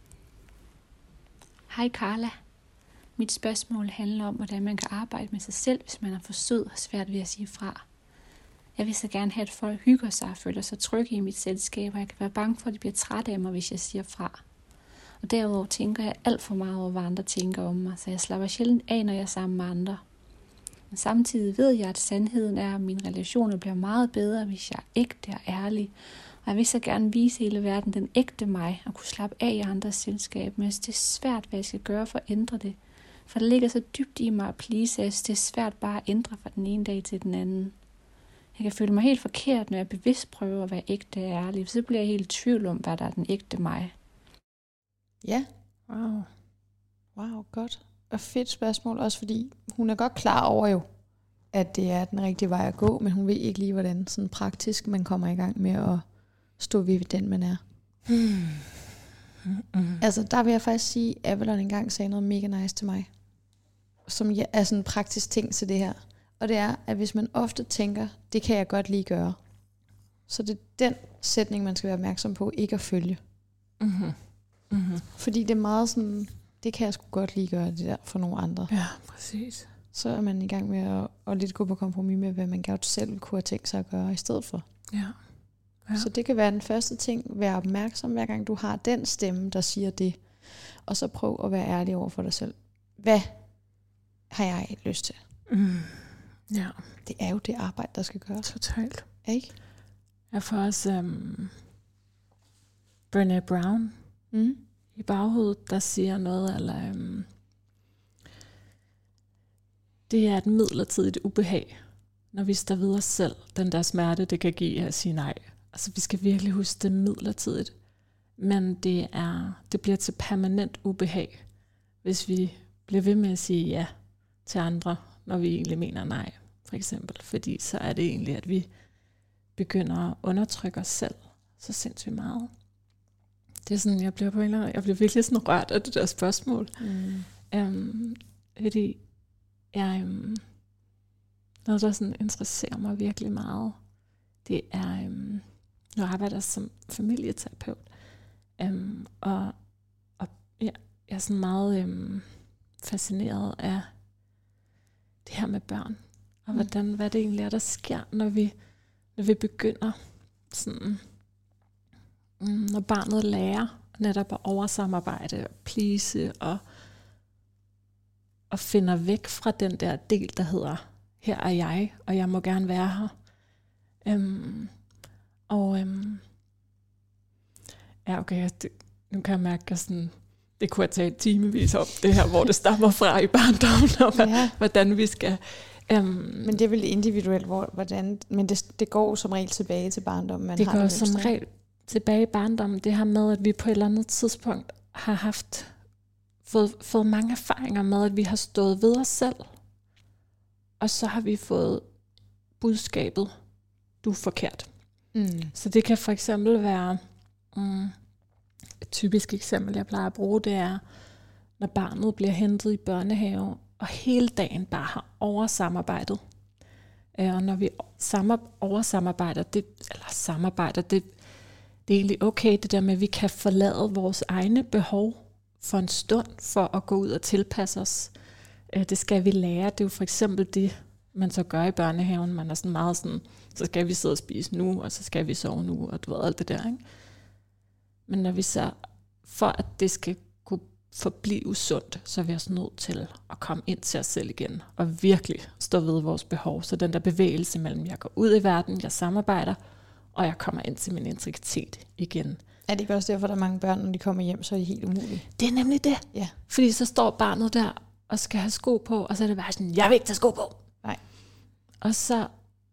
Hej Carla. Mit spørgsmål handler om, hvordan man kan arbejde med sig selv, hvis man er for sød og svært ved at sige fra. Jeg vil så gerne have, at folk hygger sig og føler sig trygge i mit selskab, og jeg kan være bange for, at de bliver trætte af mig, hvis jeg siger fra. Og derudover tænker jeg alt for meget over, hvad andre tænker om mig, så jeg slapper sjældent af, når jeg er sammen med andre. Men samtidig ved jeg, at sandheden er, at mine relationer bliver meget bedre, hvis jeg er ægte og ærlig. Og jeg vil så gerne vise hele verden den ægte mig, og kunne slappe af i andres selskab, men det er svært, hvad jeg skal gøre for at ændre det. For det ligger så dybt i mig at please, at det er svært bare at ændre fra den ene dag til den anden. Jeg kan føle mig helt forkert, når jeg bevidst prøver at være ægte og ærlig, så bliver jeg helt i tvivl om, hvad der er den ægte mig. Ja. Wow. Wow, godt. Og fedt spørgsmål, også fordi hun er godt klar over jo, at det er den rigtige vej at gå, men hun ved ikke lige, hvordan sådan praktisk man kommer i gang med at stå ved den, man er. Hmm. Mm-hmm. Altså, der vil jeg faktisk sige, at Avalon engang sagde noget mega nice til mig, som er sådan en praktisk ting til det her. Og det er, at hvis man ofte tænker, det kan jeg godt lige gøre, så det er den sætning, man skal være opmærksom på, ikke at følge. Mm-hmm. Mm-hmm. Fordi det er meget sådan, det kan jeg sgu godt lige gøre det der for nogle andre. Ja, præcis. Så er man i gang med at, at lidt gå på kompromis med, hvad man godt selv kunne have tænkt sig at gøre i stedet for. Ja. Ja. Så det kan være den første ting. Vær opmærksom, hver gang du har den stemme, der siger det. Og så prøv at være ærlig over for dig selv. Hvad har jeg lyst til? Mm. Ja. Det er jo det arbejde, der skal gøres. Totalt. Ikke? Jeg får også um, Brené Brown mm. i baghovedet, der siger noget, eller um, det er et midlertidigt ubehag, når vi står ved os selv. Den der smerte, det kan give at sige nej. Altså, vi skal virkelig huske det midlertidigt. Men det, er, det bliver til permanent ubehag, hvis vi bliver ved med at sige ja til andre, når vi egentlig mener nej, for eksempel. Fordi så er det egentlig, at vi begynder at undertrykke os selv så sindssygt meget. Det er sådan, jeg bliver på en eller anden, jeg bliver virkelig sådan rørt af det der spørgsmål. Mm. Um, fordi jeg, um, noget, der sådan interesserer mig virkelig meget, det er, um, nu arbejder jeg som familieterapeut, um, og, og ja, jeg er sådan meget um, fascineret af det her med børn, og mm. hvordan, hvad det egentlig er, der sker, når vi, når vi begynder sådan, um, når barnet lærer netop at oversamarbejde, og please, og, og finder væk fra den der del, der hedder, her er jeg, og jeg må gerne være her. Um, og um, ja, okay, det, nu kan jeg mærke, at sådan, det kunne jeg tage timevis om, det her, hvor det stammer fra i barndommen, og ja. hvordan vi skal... Um, men det er vel individuelt, hvor, hvordan, men det, det går som regel tilbage til barndommen. Man det har går det som regel tilbage i barndommen. Det her med, at vi på et eller andet tidspunkt har haft fået, fået mange erfaringer med, at vi har stået ved os selv, og så har vi fået budskabet, du er forkert. Mm. Så det kan for eksempel være, mm, et typisk eksempel, jeg plejer at bruge, det er, når barnet bliver hentet i børnehave, og hele dagen bare har oversamarbejdet. Og når vi oversamarbejder, det, eller samarbejder, det, det er egentlig okay, det der med, at vi kan forlade vores egne behov for en stund, for at gå ud og tilpasse os. Det skal vi lære. Det er jo for eksempel det, man så gør i børnehaven. Man er sådan meget sådan, så skal vi sidde og spise nu, og så skal vi sove nu, og du ved alt det der, ikke? Men når vi så, for at det skal kunne forblive sundt, så er vi også nødt til at komme ind til os selv igen, og virkelig stå ved vores behov. Så den der bevægelse mellem, jeg går ud i verden, jeg samarbejder, og jeg kommer ind til min integritet igen. Er det ikke også derfor, der er mange børn, når de kommer hjem, så er de helt umulige? Det er nemlig det. Ja. Fordi så står barnet der, og skal have sko på, og så er det bare sådan, jeg vil ikke tage sko på. Nej. Og så,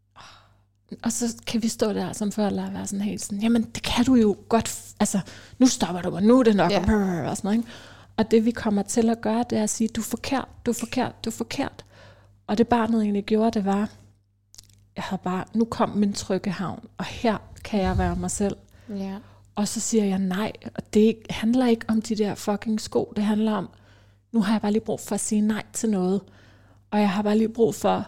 og så kan vi stå der som forældre og være sådan helt sådan, jamen det kan du jo godt, altså nu stopper du, og nu er det nok, ja. og sådan noget, ikke? Og det vi kommer til at gøre, det er at sige, du er forkert, du er forkert, du er forkert. Og det barnet egentlig gjorde, det var, jeg har bare, nu kom min trygge havn, og her kan jeg være mig selv. Ja. Og så siger jeg nej, og det handler ikke om de der fucking sko, det handler om, nu har jeg bare lige brug for at sige nej til noget, og jeg har bare lige brug for,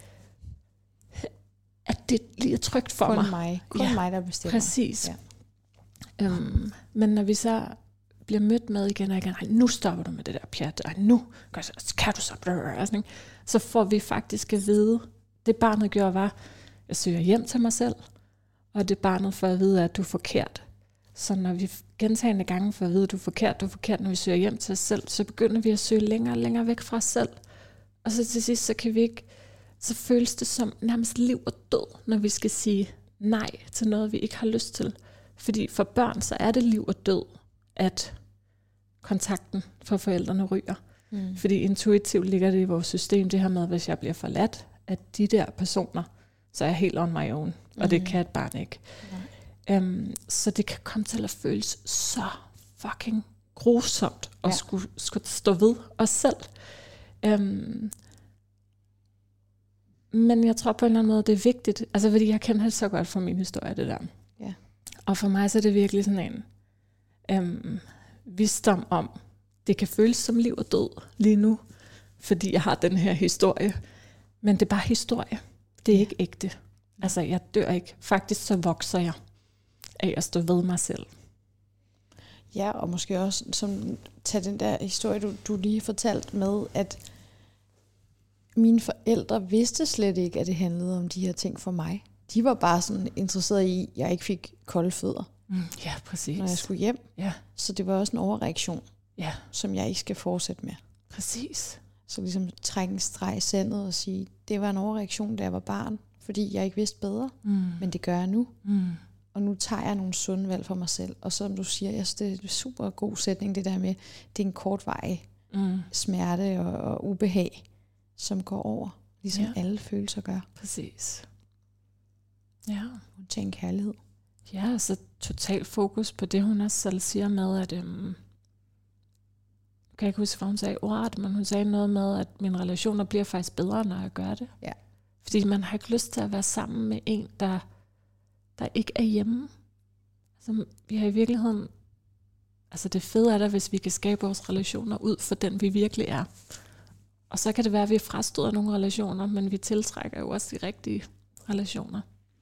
at det lige er trygt for kun mig. mig. Kun ja, mig, der bestemmer. Præcis. Ja. Um, men når vi så bliver mødt med igen og igen, nu stopper du med det der pjat, og nu kan du så, sådan, så får vi faktisk at vide, det barnet gjorde var, jeg søger hjem til mig selv, og det barnet får at vide, at du er forkert. Så når vi gentagne gange får at vide, at du er forkert, du er forkert, når vi søger hjem til os selv, så begynder vi at søge længere og længere væk fra os selv. Og så til sidst, så kan vi ikke, så føles det som nærmest liv og død, når vi skal sige nej til noget, vi ikke har lyst til. Fordi for børn, så er det liv og død, at kontakten for forældrene ryger. Mm. Fordi intuitivt ligger det i vores system, det her med, hvis jeg bliver forladt af de der personer, så er jeg helt on my own. Og mm. det kan et barn ikke. Mm. Um, så det kan komme til at føles så fucking grusomt at ja. skulle, skulle stå ved os selv. Um, men jeg tror på en eller anden måde, det er vigtigt, altså fordi jeg kender det så godt fra min historie, det der. Ja. Og for mig så er det virkelig sådan en, um, visdom om, det kan føles som liv og død lige nu, fordi jeg har den her historie. Men det er bare historie. Det er ikke ægte. Altså, jeg dør ikke. Faktisk så vokser jeg af at stå ved mig selv. Ja, og måske også som tage den der historie, du, du lige fortalt med, at mine forældre vidste slet ikke, at det handlede om de her ting for mig. De var bare sådan interesserede i, at jeg ikke fik kolde fødder, Mm, ja, præcis. når jeg skulle hjem. Ja, Så det var også en overreaktion, ja, som jeg ikke skal fortsætte med. præcis. Så ligesom trække en streg i sandet og sige, det var en overreaktion, da jeg var barn, fordi jeg ikke vidste bedre, Mm. men det gør jeg nu. Mm. Og nu tager jeg nogle sunde valg for mig selv. Og som du siger, jeg synes, det er en super god sætning, det der med, det er en kortvarig Mm. smerte og, og ubehag, som går over, ligesom Ja. ja. alle følelser gør. Præcis. Ja. Undtagen kærlighed. Ja, altså total fokus på det, hun også selv siger med, at øhm, jeg kan ikke huske, hvad hun sagde ordet, men hun sagde noget med, at mine relationer bliver faktisk bedre, når jeg gør det. Ja. Fordi man har ikke lyst til at være sammen med en, der, der ikke er hjemme. Altså, vi har i virkeligheden, altså det fede er der, hvis vi kan skabe vores relationer ud for den, vi virkelig er. Og så kan det være, at vi frastøder nogle relationer, men vi tiltrækker jo også de rigtige relationer.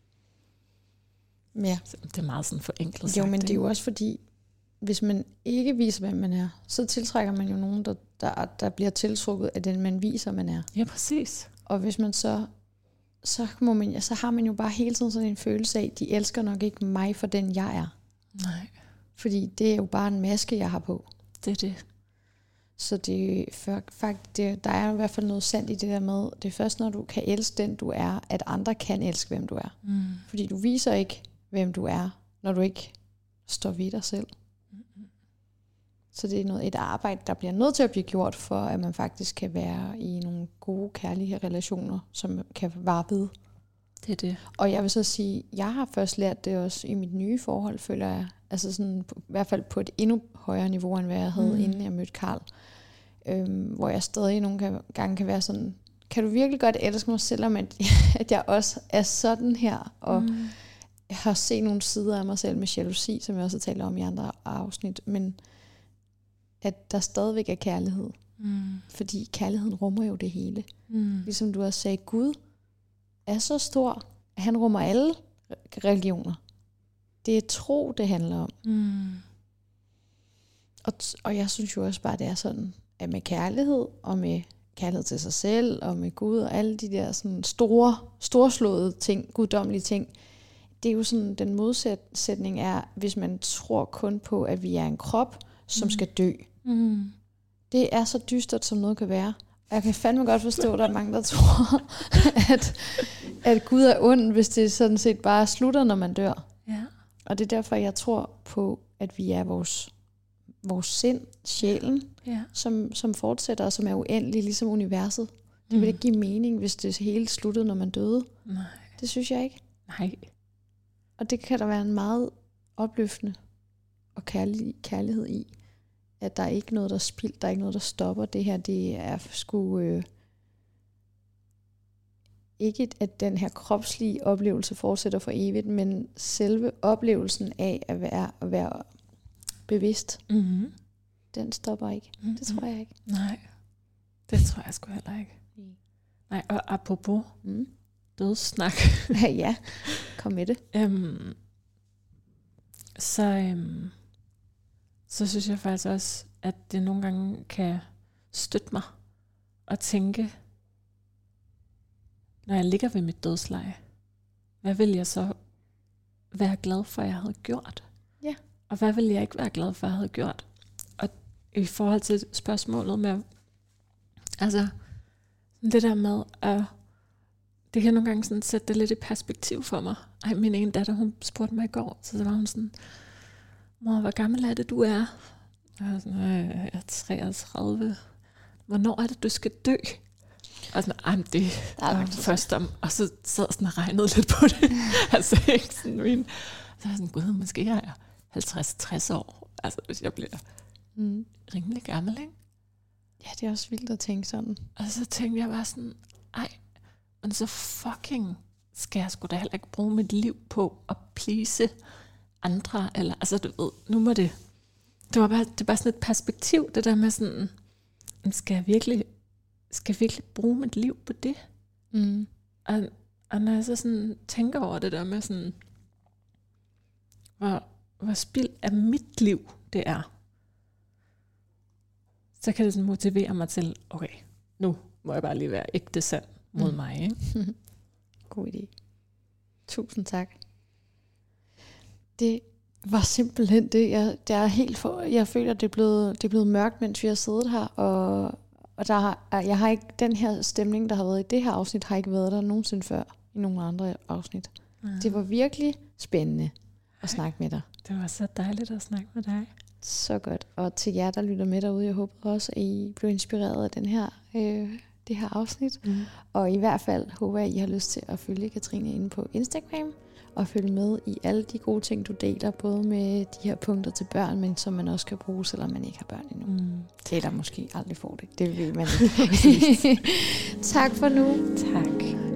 Ja. Så det er meget sådan forenklet Jo, sagt, men det er ikke? jo også fordi, hvis man ikke viser, hvem man er, så tiltrækker man jo nogen, der, der, der bliver tiltrukket af den, man viser, man er. Ja, præcis. Og hvis man så, så, må man, så har man jo bare hele tiden sådan en følelse af, de elsker nok ikke mig for den, jeg er. Nej, Fordi det er jo bare en maske, jeg har på. det er det. Så det, faktisk, det, der er i hvert fald noget sandt i det der med, det er først, når du kan elske den, du er, at andre kan elske, hvem du er. Mm. Fordi du viser ikke, hvem du er, når du ikke står ved dig selv. Mm-hmm. Så det er noget, et arbejde, der bliver nødt til at blive gjort, for at man faktisk kan være i nogle gode, kærlige relationer, som kan vare ved. Det er det. Og jeg vil så sige, jeg har først lært det også i mit nye forhold, føler jeg. Altså sådan, i hvert fald på et endnu højere niveau, end hvad jeg havde, Mm. mm. inden jeg mødte Karl. Øhm, hvor jeg stadig nogle gange kan være sådan, kan du virkelig godt elske mig, selvom at, at jeg også er sådan her, og Mm. jeg har set nogle sider af mig selv med jalousi, som jeg også har talt om i andre afsnit, men at der stadigvæk er kærlighed. Mm. Fordi kærligheden rummer jo det hele. Mm. Ligesom du også sagde, Gud er så stor, at han rummer alle religioner. Det er tro, det handler om. Mm. Og, og jeg synes jo også bare, det er sådan, at med kærlighed, og med kærlighed til sig selv, og med Gud, og alle de der sådan store, storslåede ting, guddommelige ting, det er jo sådan, den modsætning er, hvis man tror kun på, at vi er en krop, som Mm. skal dø. Mm. Det er så dystert, som noget kan være. Og jeg kan fandme godt forstå, at der er mange, der tror, at, at Gud er ond, hvis det sådan set bare slutter, når man dør. Ja. Og det er derfor, jeg tror på, at vi er vores, vores sind, sjælen, Ja. som, som fortsætter, og som er uendelig, ligesom universet. Det ville ikke give mening, hvis det hele sluttede, når man døde. Nej. Det synes jeg ikke. Nej. Og det kan der være en meget opløftende og kærlig, kærlighed i. At der er ikke noget, der er spildt, der er ikke noget, der stopper det her. Det er sgu øh, ikke, at den her kropslige oplevelse fortsætter for evigt, men selve oplevelsen af at være, at være bevidst, Mm. den stopper ikke. Mm. Det tror jeg ikke. Nej. Det tror jeg sgu heller ikke. Mm. Nej, og apropos Mm. dødssnak. Ja, kom med det. øhm, så, øhm, så synes jeg faktisk også, at det nogle gange kan støtte mig og tænke, når jeg ligger ved mit dødsleje, hvad vil jeg så være glad for, at jeg havde gjort? Ja. Og hvad vil jeg ikke være glad for, at jeg havde gjort? Og i forhold til spørgsmålet med, altså det der med, at det kan nogle gange sådan sætte det lidt i perspektiv for mig. Ej, min ene datter, hun spurgte mig i går, så var hun sådan, mor, hvor gammel er det, du er? Og jeg var sådan, øh, jeg er treogtredive. Hvornår er det, du skal dø? Og sådan, ej, det Der er er langt først om, og så sad jeg sådan og regnede lidt på det. altså ikke sådan min, så var jeg sådan, gud, måske jeg er halvtreds til tres år. Altså hvis jeg bliver Mm. rimelig gammel, ikke? Ja, det er også vildt at tænke sådan. Og så tænkte jeg bare sådan, ej, men så fucking skal jeg sgu da heller ikke bruge mit liv på at please andre, eller altså du ved, nu må det det var bare, det var bare sådan et perspektiv, det der med sådan, skal jeg virkelig, skal jeg virkelig bruge mit liv på det? Mm. Og, og når jeg så sådan tænker over det der med sådan, hvor, hvor spild af mit liv det er, så kan det sådan motivere mig til, okay, nu må jeg bare lige være ægte sand mod mm. mig. Ikke? God idé. Tusind tak. Det var simpelthen det. Jeg, det er helt for, jeg føler, det er, blevet, det er blevet mørkt, mens vi har siddet her, og, og der har, jeg har ikke, den her stemning, der har været i det her afsnit, har ikke været der nogensinde før i nogle andre afsnit. Ja. Det var virkelig spændende at snakke med dig. Det var så dejligt at snakke med dig. Så godt. Og til jer, der lytter med derude, jeg håber også, at I blev inspireret af den her, øh, det her afsnit. Mm. Og i hvert fald håber jeg, at I har lyst til at følge Katrine inde på Instagram, og følge med i alle de gode ting, du deler, både med de her punkter til børn, men som man også kan bruge, selvom man ikke har børn endnu. Mm. Eller måske aldrig får det. Det vil man ikke. Tak for nu. Tak.